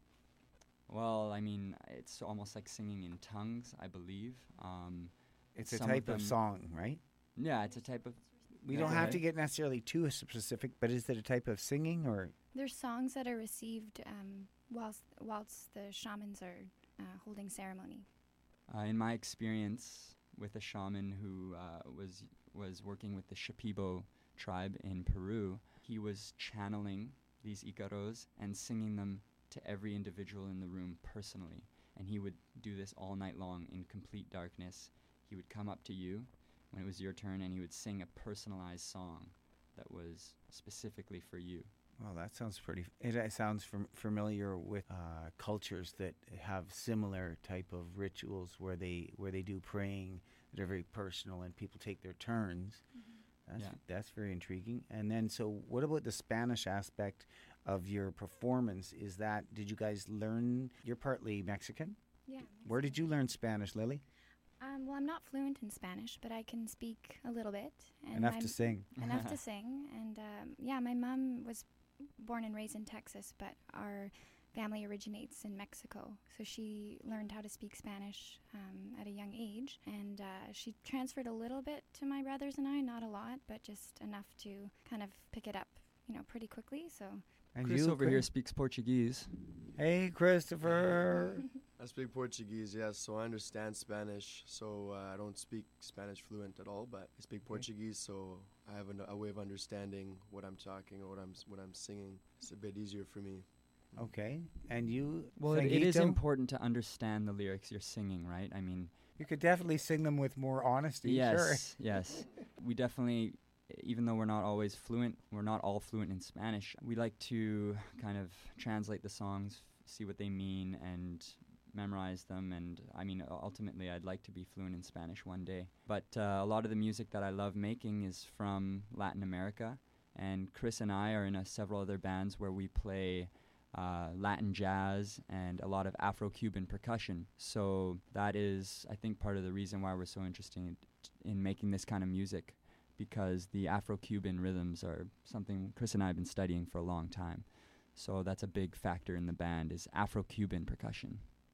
Well, I mean, it's almost like singing in tongues, I believe. Um, It's a some type of, them- song, right? Yeah, it's a type of. We Yeah, don't go have ahead. to get necessarily too specific, but is it a type of singing or? There's songs that are received um, whilst whilst the shamans are uh, holding ceremony. Uh, in my experience with a shaman who uh, was was working with the Shipibo tribe in Peru, he was channeling these Icaros and singing them to every individual in the room personally. And he would do this all night long in complete darkness. He would come up to you when it was your turn, and he would sing a personalized song that was specifically for you. Well, that sounds pretty. It uh, sounds fam- familiar with uh, cultures that have similar type of rituals where they where they do praying that are very personal and people take their turns. That's Yeah. that's very intriguing. And then, so what about the Spanish aspect of your performance? Is that, did you guys learn? You're partly Mexican. Yeah. Where did you learn Spanish, Lily? Um, well, I'm not fluent in Spanish, but I can speak a little bit. And Enough my to sing. Enough to sing. And um, yeah, my mom was born and raised in Texas, but our family originates in Mexico. So she learned how to speak Spanish um, at a young age. And uh, she transferred a little bit to my brothers and I, not a lot, but just enough to kind of pick it up, you know, pretty quickly. So. And Chris you, over Chris? here speaks Portuguese. Hey, Christopher. I speak Portuguese, yes, so I understand Spanish. So uh, I don't speak Spanish fluent at all, but I speak Portuguese, so I have an, a way of understanding what I'm talking or what I'm s- what I'm singing. It's a bit easier for me. Okay. And you, Well, it, it is Sangeeta? important to understand the lyrics you're singing, right? I mean, You could definitely sing them with more honesty. yes, Sure. yes. We definitely, even though we're not always fluent, we're not all fluent in Spanish. We like to kind of translate the songs, see what they mean, and memorize them. And I mean, u- ultimately, I'd like to be fluent in Spanish one day. But uh, a lot of the music that I love making is from Latin America. And Chris and I are in a, several other bands where we play uh, Latin jazz and a lot of Afro-Cuban percussion. So that is, I think, part of the reason why we're so interested in, in making this kind of music, because the Afro-Cuban rhythms are something Chris and I have been studying for a long time. So that's a big factor in the band, is Afro-Cuban percussion.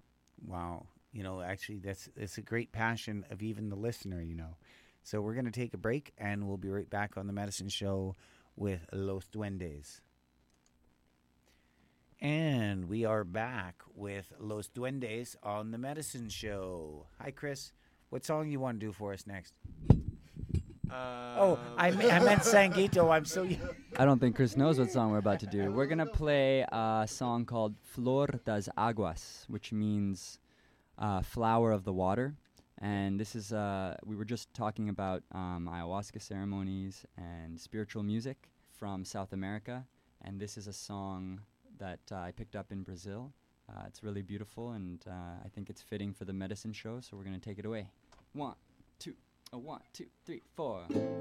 Wow. You know, actually, that's it's a great passion of even the listener, you know. So we're going to take a break, and we'll be right back on the Medicine Show with Los Duendes. And we are back with Los Duendes on the Medicine Show. Hi, Chris. What song you want to do for us next? oh, I, me- I meant Sangeeta. I'm so young. I don't think Chris knows what song we're about to do. We're going to play a song called Flor das Aguas, which means uh, flower of the water. And this is, uh, we were just talking about um, ayahuasca ceremonies and spiritual music from South America. And this is a song that uh, I picked up in Brazil. Uh, it's really beautiful, and uh, I think it's fitting for the medicine show, so we're going to take it away. One, two, a one, two, three, four.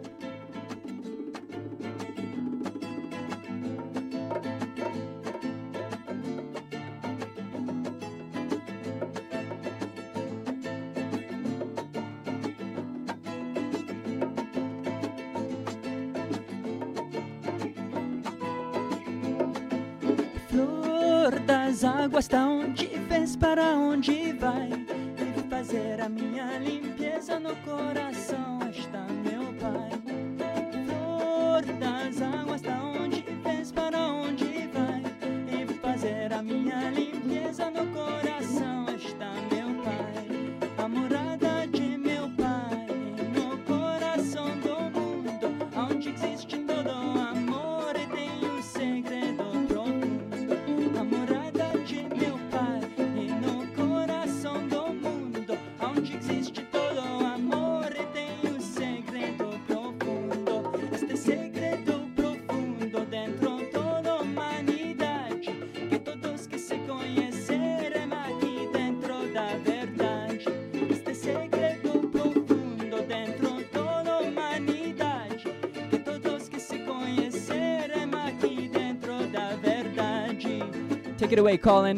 Flor das águas, tá onde vens, para onde vai? Deve fazer a minha limpeza no coração, está meu Pai. Flor das águas, tá onde vens, para onde vai? Deve fazer a minha limpeza no coração está meu Pai. A morada de meu Pai no coração do mundo, onde existe todo amor e tem um segredo profundo. A morada de meu Pai e no coração do mundo, onde existe todo amor e tem um segredo profundo. Este segredo profundo dentro de toda a humanidade, que todos que se conhecerem aqui dentro da verdade. Este segredo profundo dentro de toda a humanidade, que todos que se conhecerem aqui dentro da verdade. Take it away, Colin.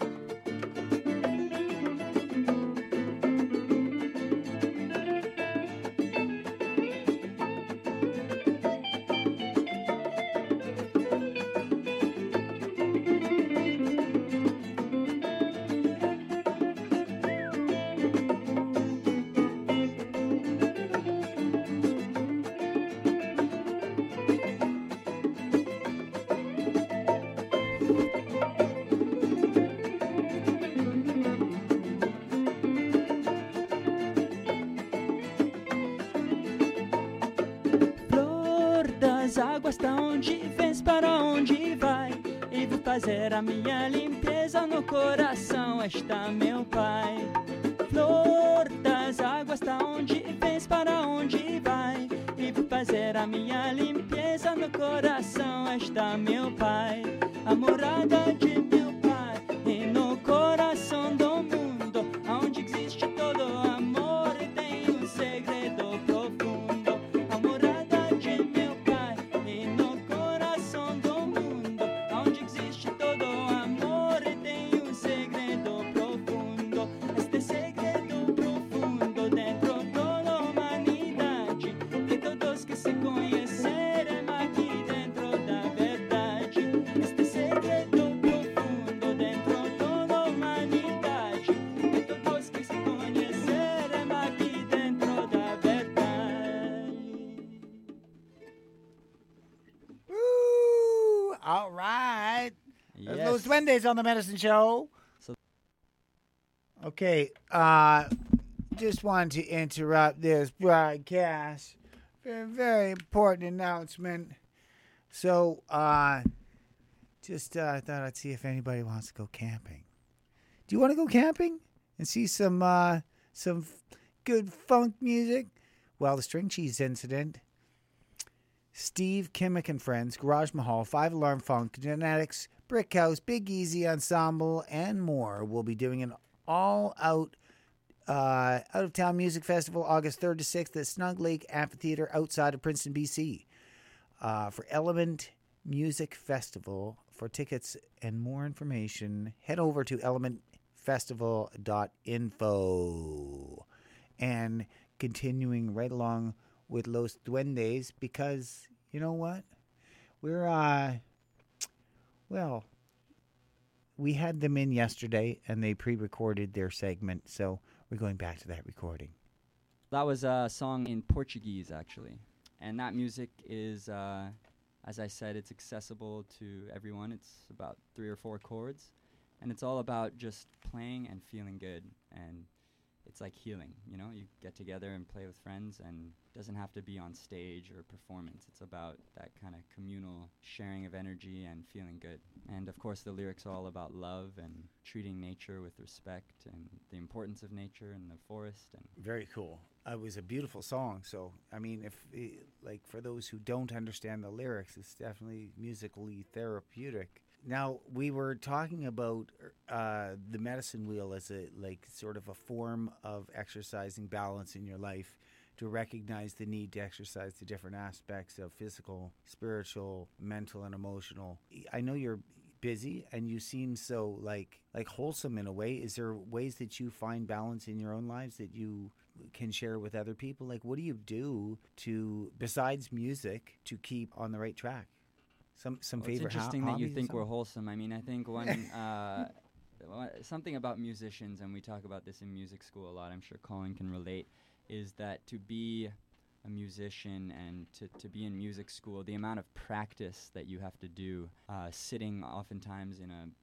Flor das águas, da onde vens, para onde vai? E vou fazer a minha limpeza no coração, está meu Pai. Flor das águas, da onde vens, para onde vai? E vou fazer a minha limpeza no coração, está meu Pai. A morada de meu Pai e no coração do mundo, onde existe todo amor e tem um segredo profundo. A morada de meu Pai e no coração do mundo, onde existe todo amor e tem um segredo profundo. Este segredo profundo dentro de toda a humanidade, que todos que se conhecerem aqui dentro da verdade. Este segredo profundo dentro de toda a humanidade, que todos que se conhecerem aqui dentro da verdade. Woo! All right. There's Los Yes. Duendes on the Medicine Show. So- Okay, uh, just wanted to interrupt this broadcast. Very, very important announcement. So, uh, just uh, thought I'd see if anybody wants to go camping. Do you want to go camping and see some uh, some f- good funk music? Well, the String Cheese Incident, Steve Kimmick and Friends, Garage Mahal, Five Alarm Funk, Genetics, Brick House, Big Easy Ensemble, and more will be doing an all-out uh, out-of-town music festival August third to sixth at Snug Lake Amphitheater outside of Princeton, B C. Uh, for Element Music Festival, for tickets and more information, head over to element festival dot info. And continuing right along with Los Duendes, because you know what? We're, uh, well, we had them in yesterday and they pre recorded their segment, so we're going back to that recording. That was a song in Portuguese, actually. And that music is, uh, as I said, it's accessible to everyone. It's about three or four chords. And it's all about just playing and feeling good. And it's like healing, you know? You get together and play with friends, and it doesn't have to be on stage or performance. It's about that kind of communal sharing of energy and feeling good. And of course, the lyrics are all about love and treating nature with respect and the importance of nature and the forest. And Very cool. It was a beautiful song. So, I mean, if eh, like for those who don't understand the lyrics, it's definitely musically therapeutic. Now, we were talking about uh, the medicine wheel as a like sort of a form of exercising balance in your life, to recognize the need to exercise the different aspects of physical, spiritual, mental, and emotional. I know you're busy and you seem so like like wholesome in a way. Is there ways that you find balance in your own lives that you can share with other people? Like, what do you do to, besides music, to keep on the right track? Some some Well, favorite it's interesting ho- that you hobbies or think we're something? wholesome. I mean, I think one uh, wha- something about musicians, and we talk about this in music school a lot. I'm sure Colin can relate. Is that to be a musician and to, to be in music school, the amount of practice that you have to do, uh, sitting oftentimes in a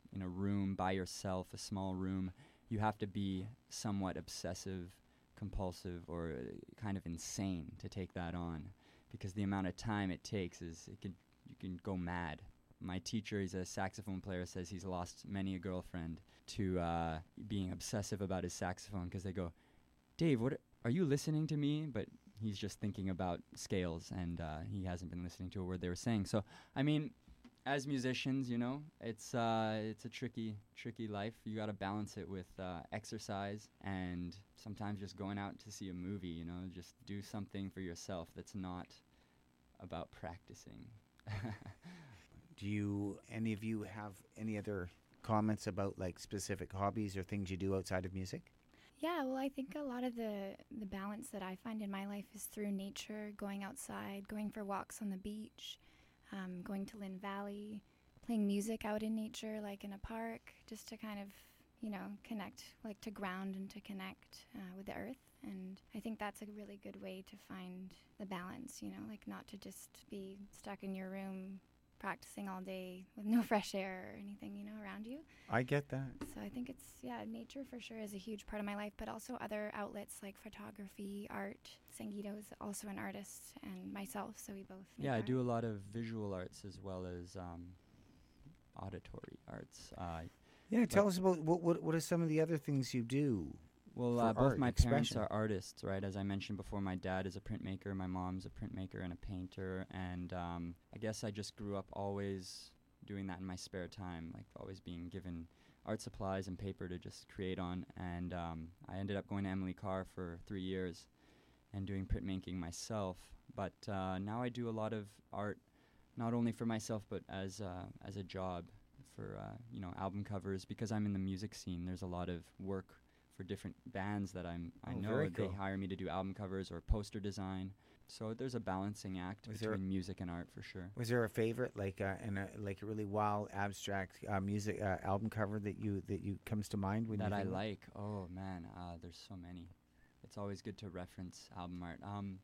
in a room by yourself, a small room, you have to be somewhat obsessive, compulsive, or uh, kind of insane to take that on, because the amount of time it takes is it can you can go mad. My teacher, he's a saxophone player, says he's lost many a girlfriend to uh, being obsessive about his saxophone, because they go, Dave, what are you listening to me? But he's just thinking about scales, and uh, he hasn't been listening to a word they were saying. So, I mean, as musicians, you know, it's uh, it's a tricky, tricky life. You got to balance it with uh, exercise and sometimes just going out to see a movie, you know, just do something for yourself that's not about practicing. Do you, any of you have any other comments about like specific hobbies or things you do outside of music? Yeah, well, I think a lot of the, the balance that I find in my life is through nature, going outside, going for walks on the beach, um, going to Lynn Valley, playing music out in nature, like in a park, just to kind of, you know, connect, like to ground and to connect uh, with the earth. And I think that's a really good way to find the balance, you know, like not to just be stuck in your room practicing all day with no fresh air or anything, you know, around you. I get that. So I think it's, yeah, nature for sure is a huge part of my life, but also other outlets like photography, art. Sangeeta is also an artist, and myself, so we both make Yeah, I art. do a lot of visual arts as well as um, auditory arts. Uh, Yeah, but- tell us about what, what what are some of the other things you do? Well, for uh, both art my parents expression? are artists, right? As I mentioned before, my dad is a printmaker, my mom's a printmaker and a painter, and um, I guess I just grew up always doing that in my spare time, like always being given art supplies and paper to just create on. And um, I ended up going to Emily Carr for three years and doing printmaking myself. But uh, now I do a lot of art, not only for myself, but as uh, as a job for uh, you know, album covers, because I'm in the music scene. There's a lot of work for different bands that I'm I Oh, know very they cool. hire me to do album covers or poster design. So there's a balancing act Was there- between music and art for sure. Was there a favorite, like uh, and a like a really wild, abstract uh, music uh, album cover that you that you comes to mind when That you I think about- like. Oh man, uh, there's so many. It's always good to reference album art. Um,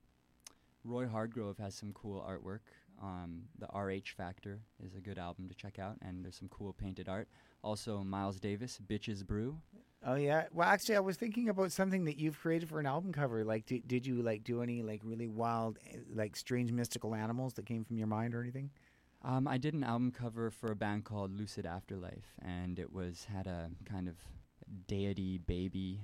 Roy Hardgrove has some cool artwork. Um, the R H Factor is a good album to check out, and there's some cool painted art. Also, Miles Davis, Bitches Brew. Oh yeah. Well, actually, I was thinking about something that you've created for an album cover. Like, did did you like do any like really wild, eh, like strange mystical animals that came from your mind or anything? Um, I did an album cover for a band called Lucid Afterlife, and it was had a kind of deity baby,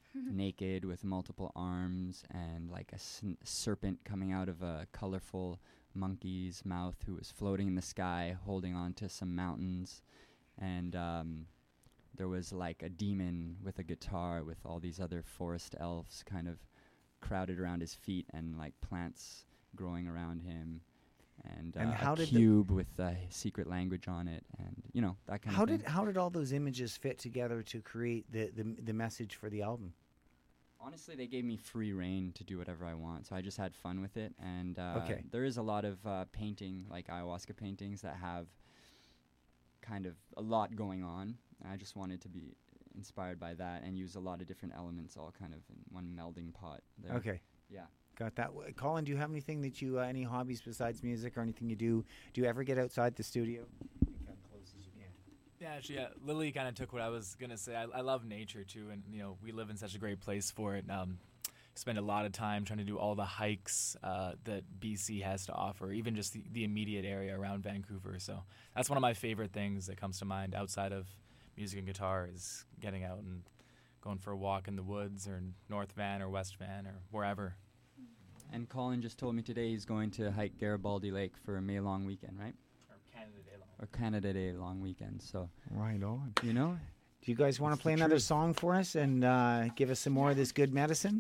naked with multiple arms, and like a sn- serpent coming out of a colorful monkey's mouth who was floating in the sky, holding on to some mountains, and um, there was like a demon with a guitar with all these other forest elves kind of crowded around his feet, and like plants growing around him. And, uh, And how a did the- cube with a secret language on it, and you know that kind How of thing. did how did all those images fit together to create the the, the message for the album? Honestly, they gave me free reign to do whatever I want, so I just had fun with it. And uh, Okay. there is a lot of uh, painting, like ayahuasca paintings, that have kind of a lot going on. And I just wanted to be inspired by that and use a lot of different elements, all kind of in one melding pot. There. Okay. Yeah. Got that. W- Colin, do you have anything that you uh, any hobbies besides music or anything you do? Do you ever get outside the studio? Come close as you can. Yeah, actually, yeah, Lily kind of took what I was gonna say. I, I love nature too, and you know, we live in such a great place for it. Um, spend a lot of time trying to do all the hikes uh, that B C has to offer, even just the, the immediate area around Vancouver. So that's one of my favorite things that comes to mind outside of music and guitar is getting out and going for a walk in the woods or North Van or West Van or wherever. And Colin just told me today he's going to hike Garibaldi Lake for a May long weekend, right? Or Canada Day long. Or Canada Day long weekend. So Right on. you know, Do you guys want to It's play the another truth. song for us and uh, give us some more of this good medicine?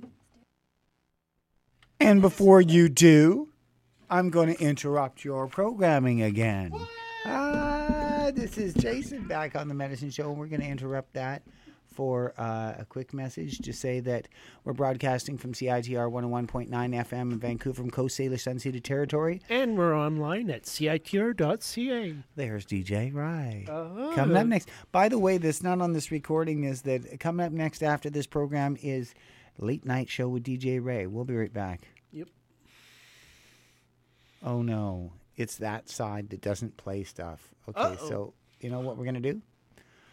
And before you do, I'm going to interrupt your programming again. Ah, this is Jason back on the Medicine Show, and we're going to interrupt that for uh, a quick message to say that we're broadcasting from C I T R one oh one point nine F M in Vancouver from Coast Salish Unceded Territory. And we're online at C I T R dot C A. There's D J Rye. Uh-huh. Coming up next. By the way, that's not on this recording is that coming up next after this program is Late Night Show with D J Ray. We'll be right back. Yep. Oh no, it's that side that doesn't play stuff. Okay, Uh-oh. so you know what we're going to do?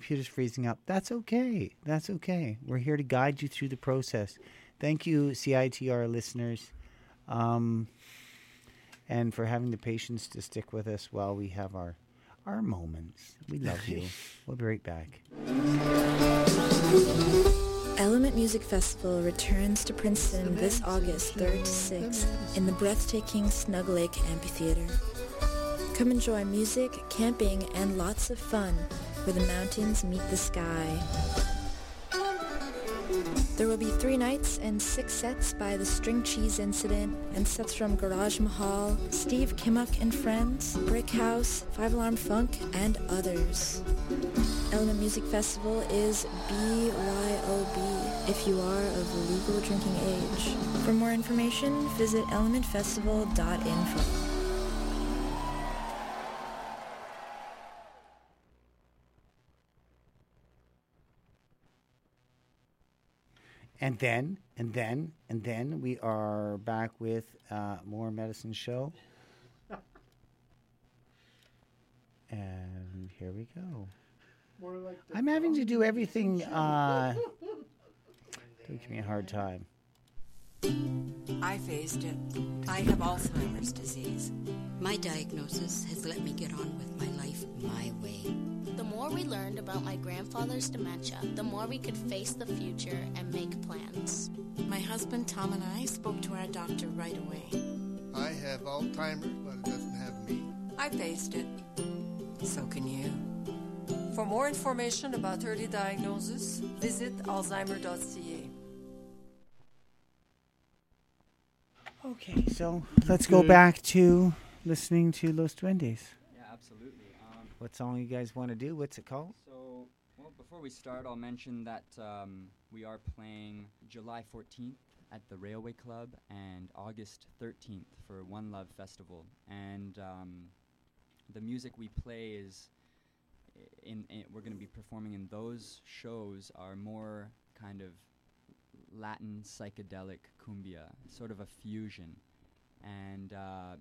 computer's freezing up. That's okay. That's okay. We're here to guide you through the process. Thank you, C I T R listeners, um, and for having the patience to stick with us while we have our our moments. We love you. We'll be right back. Element Music Festival returns to Princeton this August third to sixth in the breathtaking Snug Lake Amphitheater. Come enjoy music, camping, and lots of fun where the mountains meet the sky. There will be three nights and six sets by the String Cheese Incident and sets from Garage Mahal, Steve Kimmock and Friends, Brick House, Five Alarm Funk, and others. Element Music Festival is B Y O B if you are of legal drinking age. For more information, visit element festival dot info. And then, and then, and then we are back with uh, more Medicine Show. And here we go. More like the I'm having to do everything. Uh, don't give me a hard time. I faced it. I have Alzheimer's disease. My diagnosis has let me get on with my life my way. The more we learned about my grandfather's dementia, the more we could face the future and make plans. My husband Tom and I spoke to our doctor right away. I have Alzheimer's, but it doesn't have me. I faced it. So can you. For more information about early diagnosis, visit alzheimer dot c a. Okay, so let's go back to listening to Los Duendes. Yeah, absolutely. Um, What song you guys want to do? What's it called? So, well, before we start, I'll mention that um, we are playing July fourteenth at the Railway Club and August thirteenth for One Love Festival. And um, the music we play is, in, in we're going to be performing in those shows are more kind of Latin psychedelic cumbia, sort of a fusion. And uh,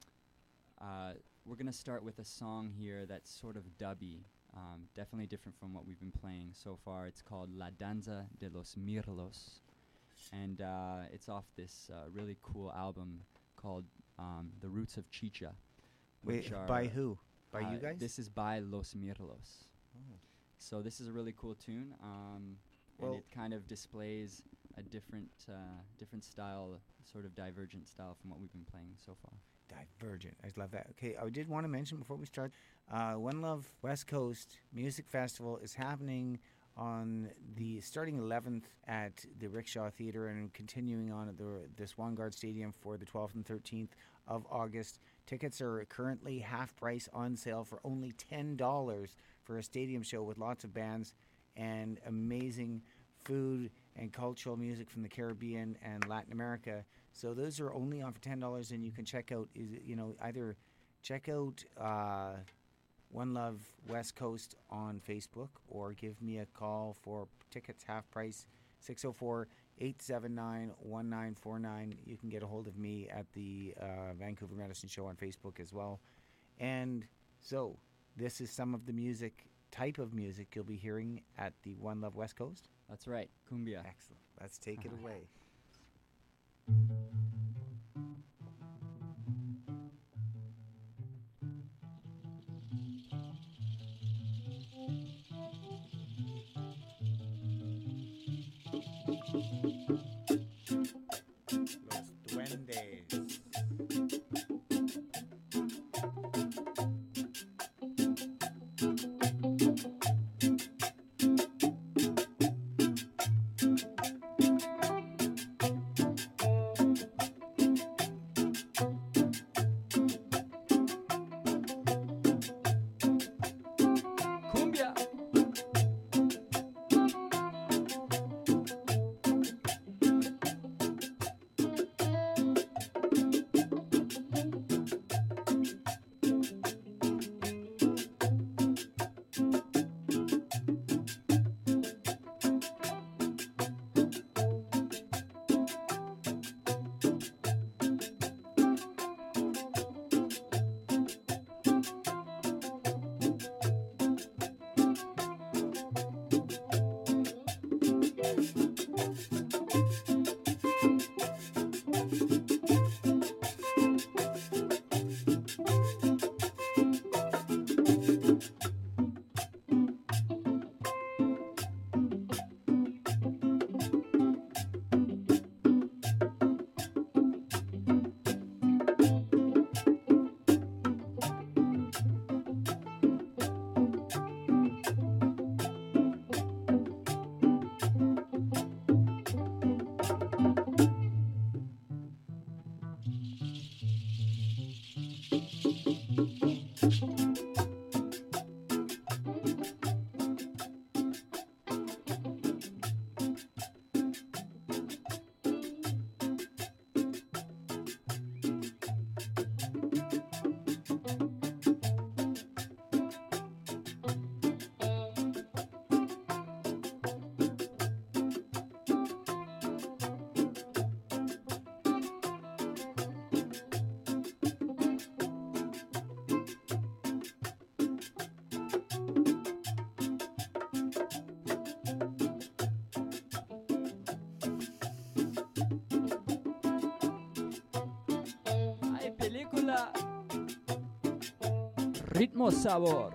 uh, we're going to start with a song here that's sort of dubby, um, definitely different from what we've been playing so far. It's called La Danza de los Mirlos, and uh, it's off this uh, really cool album called um, The Roots of Chicha. Wait, which are by who? By uh, you guys? This is by Los Mirlos. Oh. So this is a really cool tune, um, Well- and it kind of displays a different, uh, different style, sort of divergent style from what we've been playing so far. Divergent. I love that. Okay, I did want to mention before we start, uh, One Love West Coast Music Festival is happening on the starting eleventh at the Rickshaw Theater and continuing on at the the Swangard Stadium for the twelfth and thirteenth of August. Tickets are currently half price on sale for only ten dollars for a stadium show with lots of bands and amazing food and cultural music from the Caribbean and Latin America. So those are only on for ten dollars, and you can check out, is you know, either check out uh, One Love West Coast on Facebook or give me a call for tickets half price, six oh four, eight seven nine, one nine four nine. You can get a hold of me at the uh, Vancouver Medicine Show on Facebook as well. And so this is some of the music, type of music you'll be hearing at the One Love West Coast. That's right, cumbia. Excellent. Let's take it away. Los Duendes. Cumbia. ritmo sabor.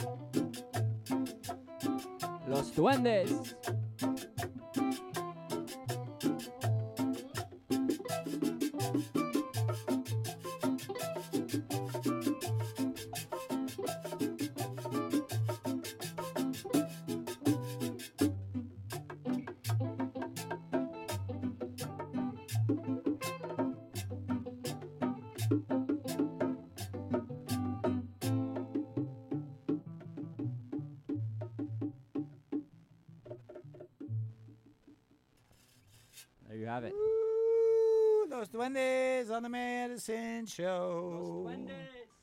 Los Duendes. There you have it. Ooh, Los Duendes on the Medicine Show. Los Duendes.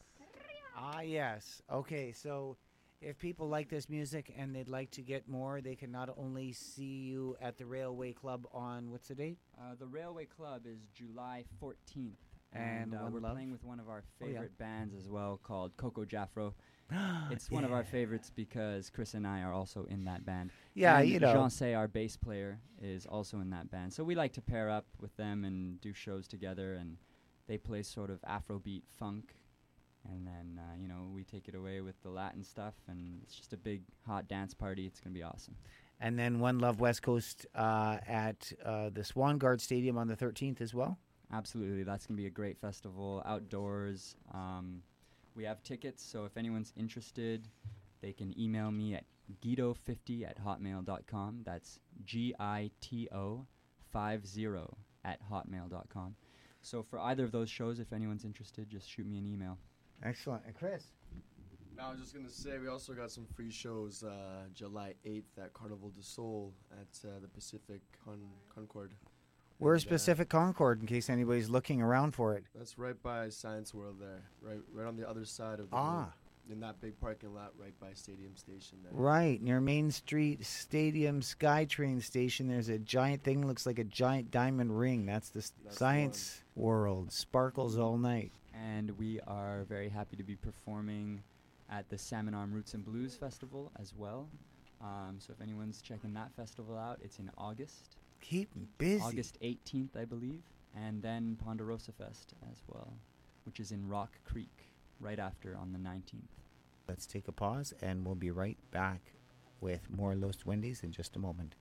Ah, yes. Okay, so if people like this music and they'd like to get more, they can not only see you at the Railway Club on, what's the date? Uh, the Railway Club is July fourteenth. And uh, One we're Love? playing with one of our Oh, yeah. favorite bands as well called Coco Jaffro. It's one of our Yeah. favorites because Chris and I are also in that band. Yeah, and you know. Jean Say, our bass player, is also in that band. So we like to pair up with them and do shows together, and they play sort of Afrobeat funk. And then, uh, you know, we take it away with the Latin stuff, and it's just a big, hot dance party. It's going to be awesome. And then One Love West Coast uh, at uh, the Swan Guard Stadium on the thirteenth as well? Absolutely. That's going to be a great festival, outdoors. Um, we have tickets, so if anyone's interested, they can email me at gito fifty at hotmail dot com. That's G I T O fifty at hotmail dot com. So for either of those shows, if anyone's interested, just shoot me an email. Excellent. And Chris? No, I was just going to say, we also got some free shows uh, July eighth at Carnival du Sol at uh, the Pacific Con- Concord. Where's And, uh, Pacific Concord, in case anybody's looking around for it? That's right by Science World there, right right on the other side of the Ah. road, in that big parking lot right by Stadium Station there. Right, near Main Street Stadium SkyTrain Station, there's a giant thing, looks like a giant diamond ring. That's the s- That's the Science World. Sparkles all night. And we are very happy to be performing at the Salmon Arm Roots and Blues Festival as well. Um, so if anyone's checking that festival out, it's in August. Keep 'em busy. August eighteenth, I believe. And then Ponderosa Fest as well, which is in Rock Creek right after on the nineteenth. Let's take a pause, and we'll be right back with more Los Duendes in just a moment.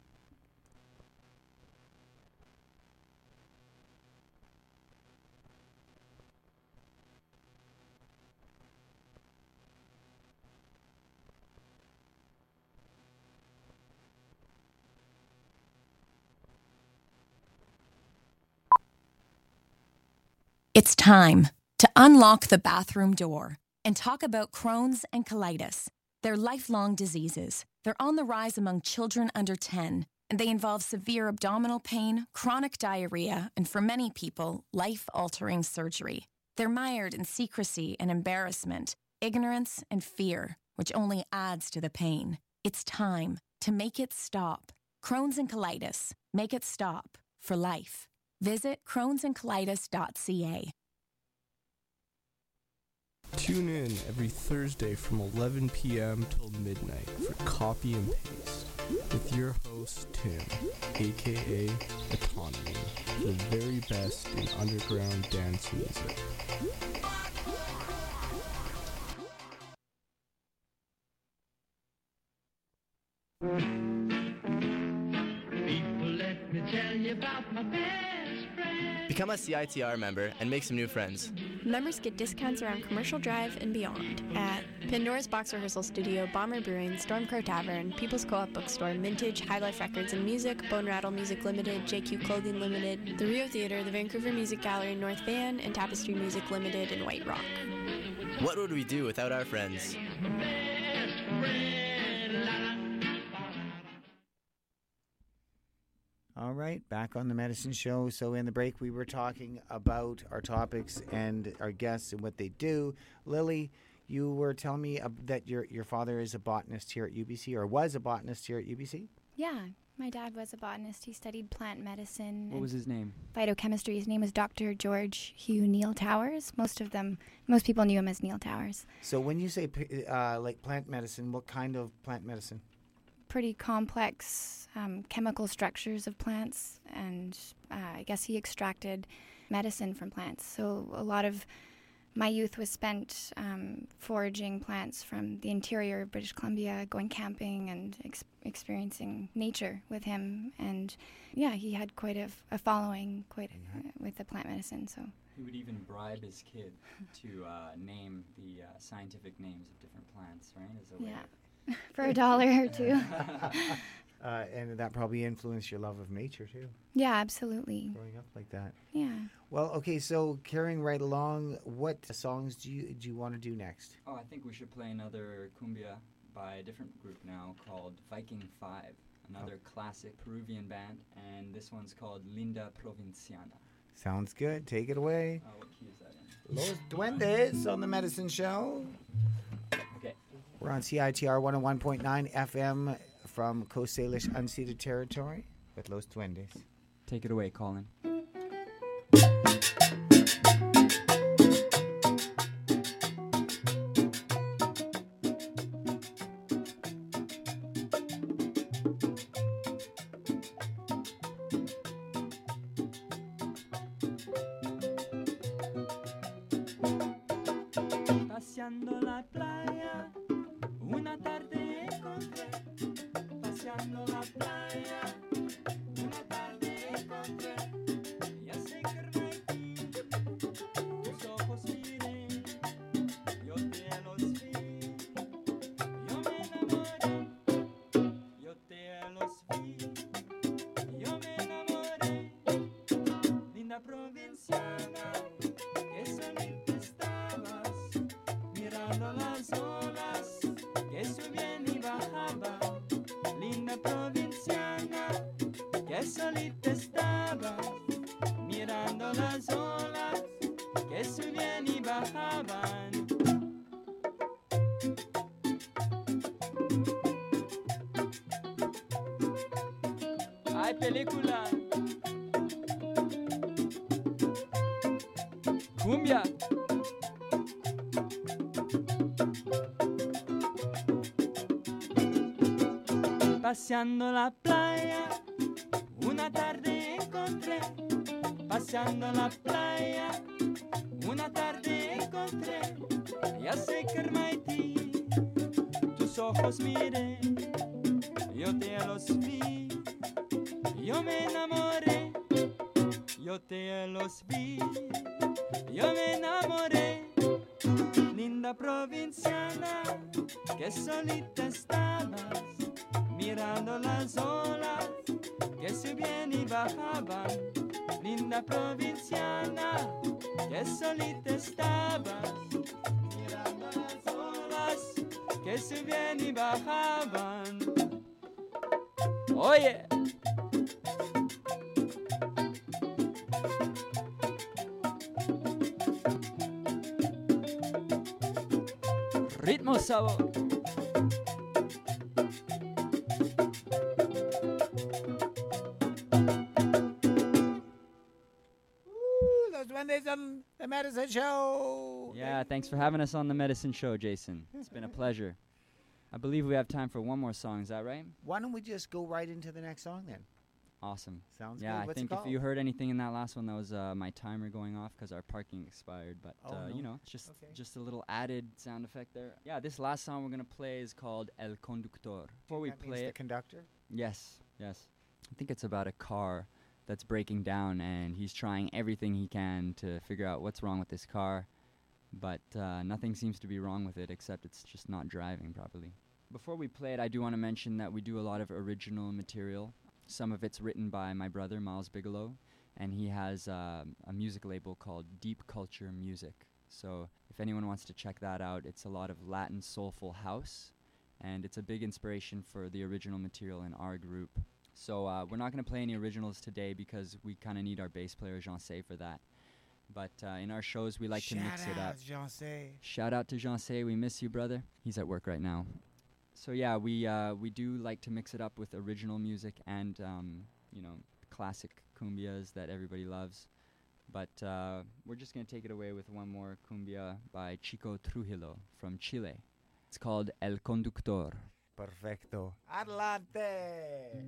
It's time to unlock the bathroom door and talk about Crohn's and colitis. They're lifelong diseases. They're on the rise among children under ten, and they involve severe abdominal pain, chronic diarrhea, and for many people, life-altering surgery. They're mired in secrecy and embarrassment, ignorance and fear, which only adds to the pain. It's time to make it stop. Crohn's and colitis. Make it stop for life. Visit crohns and colitis dot c a. Tune in every Thursday from eleven p.m. till midnight for Copy and Paste with your host, Tim, aka Autonomy, the very best in underground dance music. Let me tell you about my best friend. Become a C I T R member and make some new friends. Members get discounts around Commercial Drive and beyond at Pandora's Box Rehearsal Studio, Bomber Brewing, Stormcrow Tavern, People's Co-op Bookstore, Mintage, High Life Records and Music, Bone Rattle Music Limited, J Q Clothing Limited, the Rio Theater, the Vancouver Music Gallery, North Van, and Tapestry Music Limited in White Rock. What would we do without our friends? All right, back on the Medicine Show. So in the break, we were talking about our topics and our guests and what they do. Lily, you were telling me uh, that your your father is a botanist here at U B C, or was a botanist here at U B C? Yeah, my dad was a botanist. He studied plant medicine. What and was his name? Phytochemistry. His name was Doctor George Hugh Neil Towers. Most of them, most people knew him as Neil Towers. So when you say p- uh, like plant medicine, what kind of plant medicine? Pretty complex um, chemical structures of plants, and uh, I guess he extracted medicine from plants. So a lot of my youth was spent um, foraging plants from the interior of British Columbia, going camping and ex- experiencing nature with him. And yeah, he had quite a, f- a following quite uh, with the plant medicine. So He would even bribe his kid to uh, name the uh, scientific names of different plants, right? As a way yeah, for a dollar or two. Uh, and that probably influenced your love of nature too. Yeah, absolutely. Growing up like that. Yeah. Well, okay. So carrying right along, what songs do you do you want to do next? Oh, I think we should play another cumbia by a different group now called Viking Five, another oh. classic Peruvian band, and this one's called Linda Provinciana. Sounds good. Take it away. Uh, what key is that in? Los Duendes on the Medicine Show. Okay. We're on C I T R one oh one point nine F M from Coast Salish unceded territory with Los Duendes. Take it away, Colin. Paseando la playa, una tarde encontré. Paseando la playa, una tarde encontré. Y al acercarme a ti, tus ojos miré, yo te los vi, yo me enamoré, yo te los vi, yo me enamoré. Linda provinciana, que solita estabas, mirando las olas que subían y bajaban. Linda provinciana, que solita estaba, mirando las olas que subían y bajaban. Hay película. Cumbia. Paseando la playa, una tarde encontré. Paseando la playa, una tarde encontré. Y al acercarme a ti, tus ojos miré, yo te los vi, yo me enamoré, yo te los vi, yo me enamoré. Linda provinciana, que solita estabas, mirando las olas que subían y bajaban. Linda provinciana, que solita estabas, mirando las olas que subían y bajaban. Oye. Ritmo, sabor. Los Duendes on the Medicine Show. Yeah, thanks for having us on the Medicine Show, Jason. It's been a pleasure. I believe we have time for one more song. Is that right? Why don't we just go right into the next song then? Awesome. Sounds yeah, good. I What's think it if called? you heard anything in that last one, that was uh, my timer going off because our parking expired. But Oh, uh, no. you know, it's just Okay. just a little added sound effect there. Yeah, this last song we're gonna play is called El Conductor. Before we That means play the it, conductor? yes, yes, I think it's about a car that's breaking down, and he's trying everything he can to figure out what's wrong with this car, but uh, nothing seems to be wrong with it except it's just not driving properly. Before we play it, I do want to mention that we do a lot of original material. Some of it's written by my brother, Miles Bigelow, and he has um, a music label called Deep Culture Music. So if anyone wants to check that out, it's a lot of Latin soulful house, and it's a big inspiration for the original material in our group. So uh, we're not going to play any originals today because we kind of need our bass player, Jean-Say, for that. But uh, in our shows, we like Shout to mix it out, up. Jean-Say. Shout out to Jean-Say. We miss you, brother. He's at work right now. So yeah, we uh, we do like to mix it up with original music and um, you know, classic cumbias that everybody loves. But uh, we're just gonna take it away with one more cumbia by Chico Trujillo from Chile. It's called El Conductor. Perfecto. Adelante.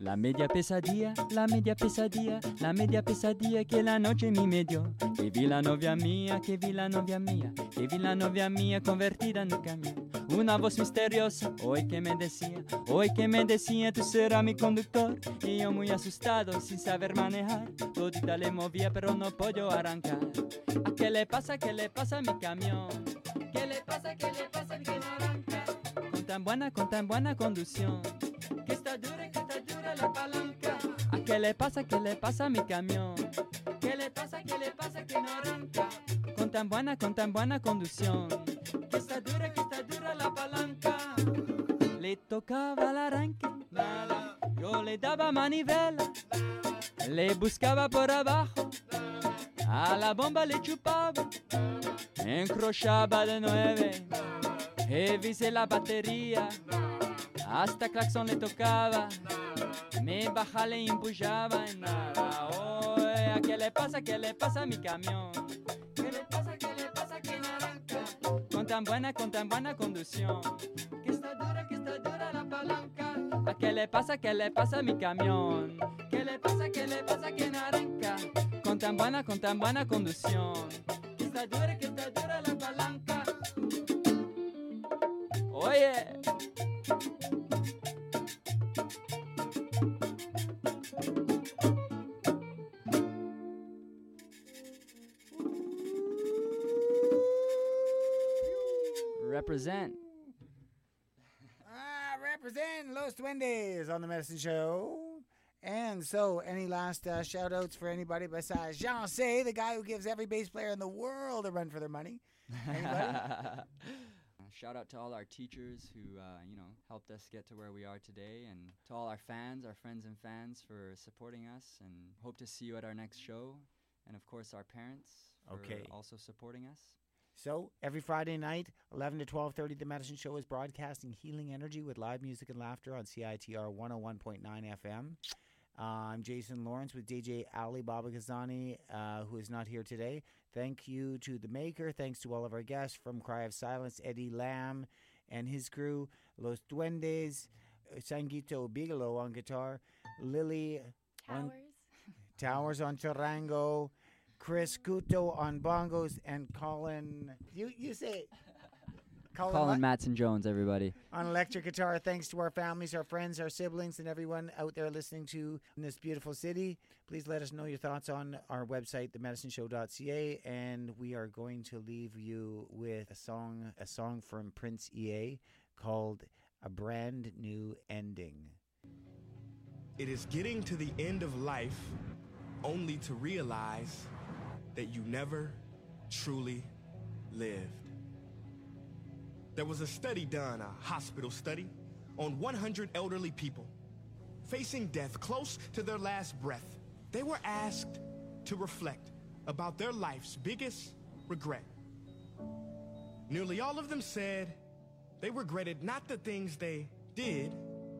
La media pesadilla, la media pesadilla, la media pesadilla que la noche mi medio. Que vi la novia mía, que vi la novia mía, que vi la novia mía convertida en un camión. Una voz misteriosa, hoy que me decía, hoy que me decía, tú serás mi conductor. Y yo muy asustado, sin saber manejar, todita le movía pero no puedo arrancar. ¿A qué le pasa, qué le pasa a mi camión? ¿Qué le pasa, qué le pasa que no arranca? Con tan buena, con tan buena conducción, que está dura, que está dura la palanca. ¿A qué le pasa, qué le pasa a mi camión? ¿Qué le pasa, qué le pasa que no arranca? Con tan buena, con tan buena conducción, que está dura, que está dura la palanca. Le tocaba el arranque, nada, yo le daba manivela, le buscaba por abajo, a la bomba le chupaba, encrochaba de nueve, revisé la batería, hasta claxon le tocaba, me baja le empujaba en nada. Oye, ¿a qué le pasa, qué le pasa a mi camión? ¿Qué le pasa, qué le pasa que no arranca? Con tan buena, con tan buena conducción, que está dura, que está dura la palanca. ¿A qué le pasa, qué le pasa a mi camión? ¿Qué le pasa, qué le pasa que no arranca? Con tan buena, con tan buena conducción, que está dura, que está dura la palanca. Oye. Represent. Ah, represent Los Duendes on the Medicine Show. And so, any last uh, shout-outs for anybody besides Jean Say, the guy who gives every bass player in the world a run for their money? Anybody? Shout out to all our teachers who, uh, you know, helped us get to where we are today, and to all our fans, our friends and fans for supporting us, and hope to see you at our next show. And of course, our parents for Okay. also supporting us. So, every Friday night, eleven to twelve thirty, The Medicine Show is broadcasting healing energy with live music and laughter on C I T R one oh one point nine F M. Uh, I'm Jason Lawrence with D J Ali Baba Ghazani, uh, who is not here today. Thank you to the maker. Thanks to all of our guests from Cry of Silence, Eddie Lamb and his crew, Los Duendes, Sanguito Bigelow on guitar, Lily on Towers on charango, Chris Couto on bongos, and Colin. You you say it. Colin, Colin what? Matson Jones, everybody. On electric guitar. Thanks to our families, our friends, our siblings, and everyone out there listening to in this beautiful city. Please let us know your thoughts on our website, the medicine show dot c a, and we are going to leave you with a song, a song from Prince E A called "A Brand New Ending." It is getting to the end of life only to realize that you never truly lived. There was a study done, a hospital study, on one hundred elderly people facing death close to their last breath. They were asked to reflect about their life's biggest regret. Nearly all of them said they regretted not the things they did,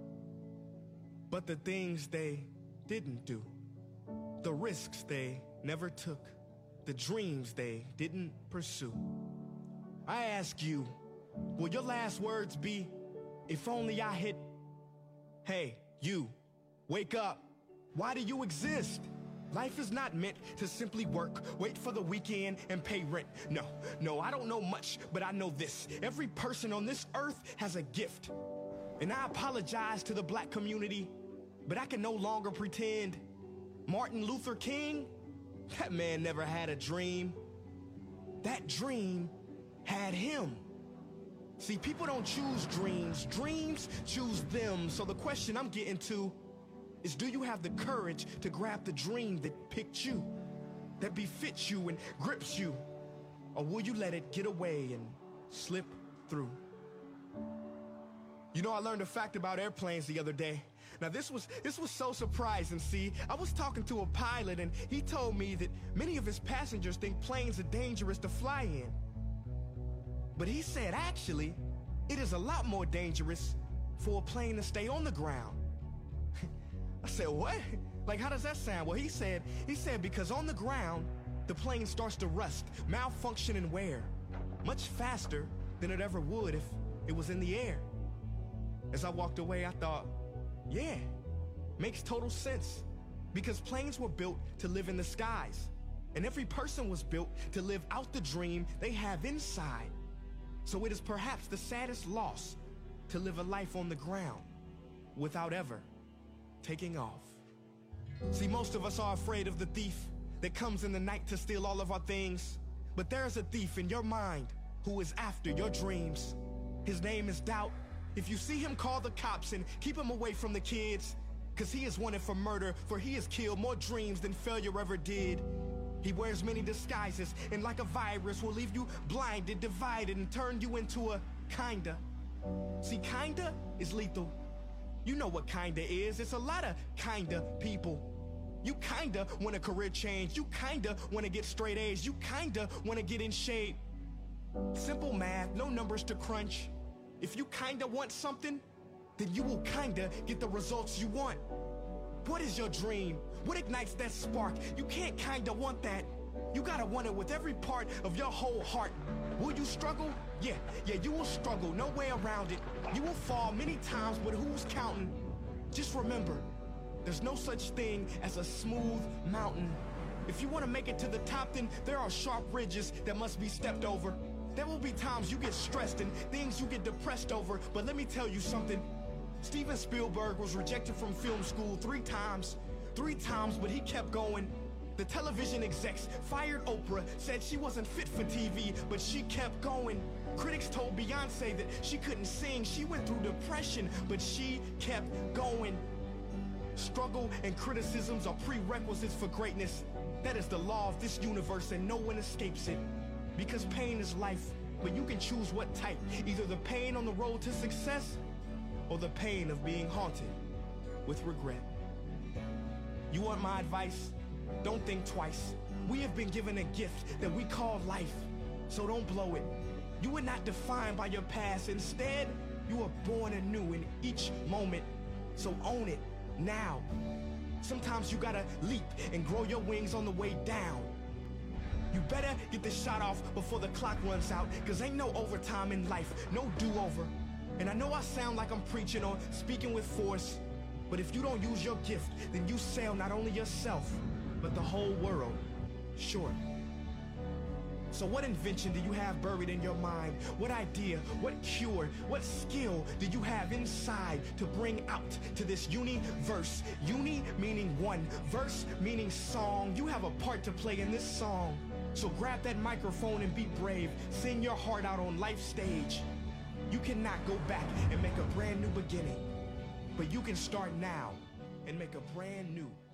but the things they didn't do, the risks they never took, the dreams they didn't pursue. I ask you, will your last words be, if only I hit, hey, you, wake up. Why do you exist? Life is not meant to simply work, wait for the weekend, and pay rent. No, no, I don't know much, but I know this. Every person on this earth has a gift. And I apologize to the black community, but I can no longer pretend. Martin Luther King, that man never had a dream. That dream had him. See, people don't choose dreams. Dreams choose them. So the question I'm getting to is, do you have the courage to grab the dream that picked you, that befits you and grips you? Or will you let it get away and slip through? You know, I learned a fact about airplanes the other day. Now, this was this was so surprising, see. I was talking to a pilot, and he told me that many of his passengers think planes are dangerous to fly in. But he said, actually, it is a lot more dangerous for a plane to stay on the ground. I said, what? Like, how does that sound? Well, he said, he said because on the ground, the plane starts to rust, malfunction, and wear much faster than it ever would if it was in the air. As I walked away, I thought, yeah, Makes total sense, because planes were built to live in the skies, and every person was built to live out the dream they have inside. So it is perhaps the saddest loss to live a life on the ground without ever taking off. See, most of us are afraid of the thief that comes in the night to steal all of our things. But there is a thief in your mind who is after your dreams. His name is doubt. If you see him, call the cops and keep him away from the kids, cause he is wanted for murder, for he has killed more dreams than failure ever did. He wears many disguises, and like a virus will leave you blinded, divided, and turn you into a kinda. See, kinda is lethal. You know what kinda is. It's a lot of kinda people. You kinda want a career change. You kinda want to get straight A's. You kinda want to get in shape. Simple math, no numbers to crunch. If you kinda want something, then you will kinda get the results you want. What is your dream? What ignites that spark? You can't kinda want that. You gotta want it with every part of your whole heart. Will you struggle? Yeah, yeah, you will struggle, no way around it. You will fall many times, but who's counting? Just remember, there's no such thing as a smooth mountain. If you want to make it to the top, then there are sharp ridges that must be stepped over. There will be times you get stressed and things you get depressed over, but let me tell you something. Steven Spielberg was rejected from film school three times. Three times, but he kept going. The television execs fired Oprah, said she wasn't fit for T V, but she kept going. Critics told Beyonce that she couldn't sing, she went through depression, but she kept going. Struggle and criticisms are prerequisites for greatness. That is the law of this universe, and no one escapes it. Because pain is life, but you can choose what type. Either the pain on the road to success, or the pain of being haunted with regret. You want my advice? Don't think twice. We have been given a gift that we call life, so don't blow it. You were not defined by your past. Instead, you are born anew in each moment, so own it now. Sometimes you gotta leap and grow your wings on the way down. You better get this shot off before the clock runs out, cause ain't no overtime in life, no do-over. And I know I sound like I'm preaching or speaking with force, but if you don't use your gift, then you sell not only yourself, but the whole world short. So what invention do you have buried in your mind? What idea, what cure, what skill do you have inside to bring out to this universe? Uni meaning one, verse meaning song. You have a part to play in this song. So grab that microphone and be brave. Sing your heart out on life's stage. You cannot go back and make a brand new beginning, but you can start now and make a brand new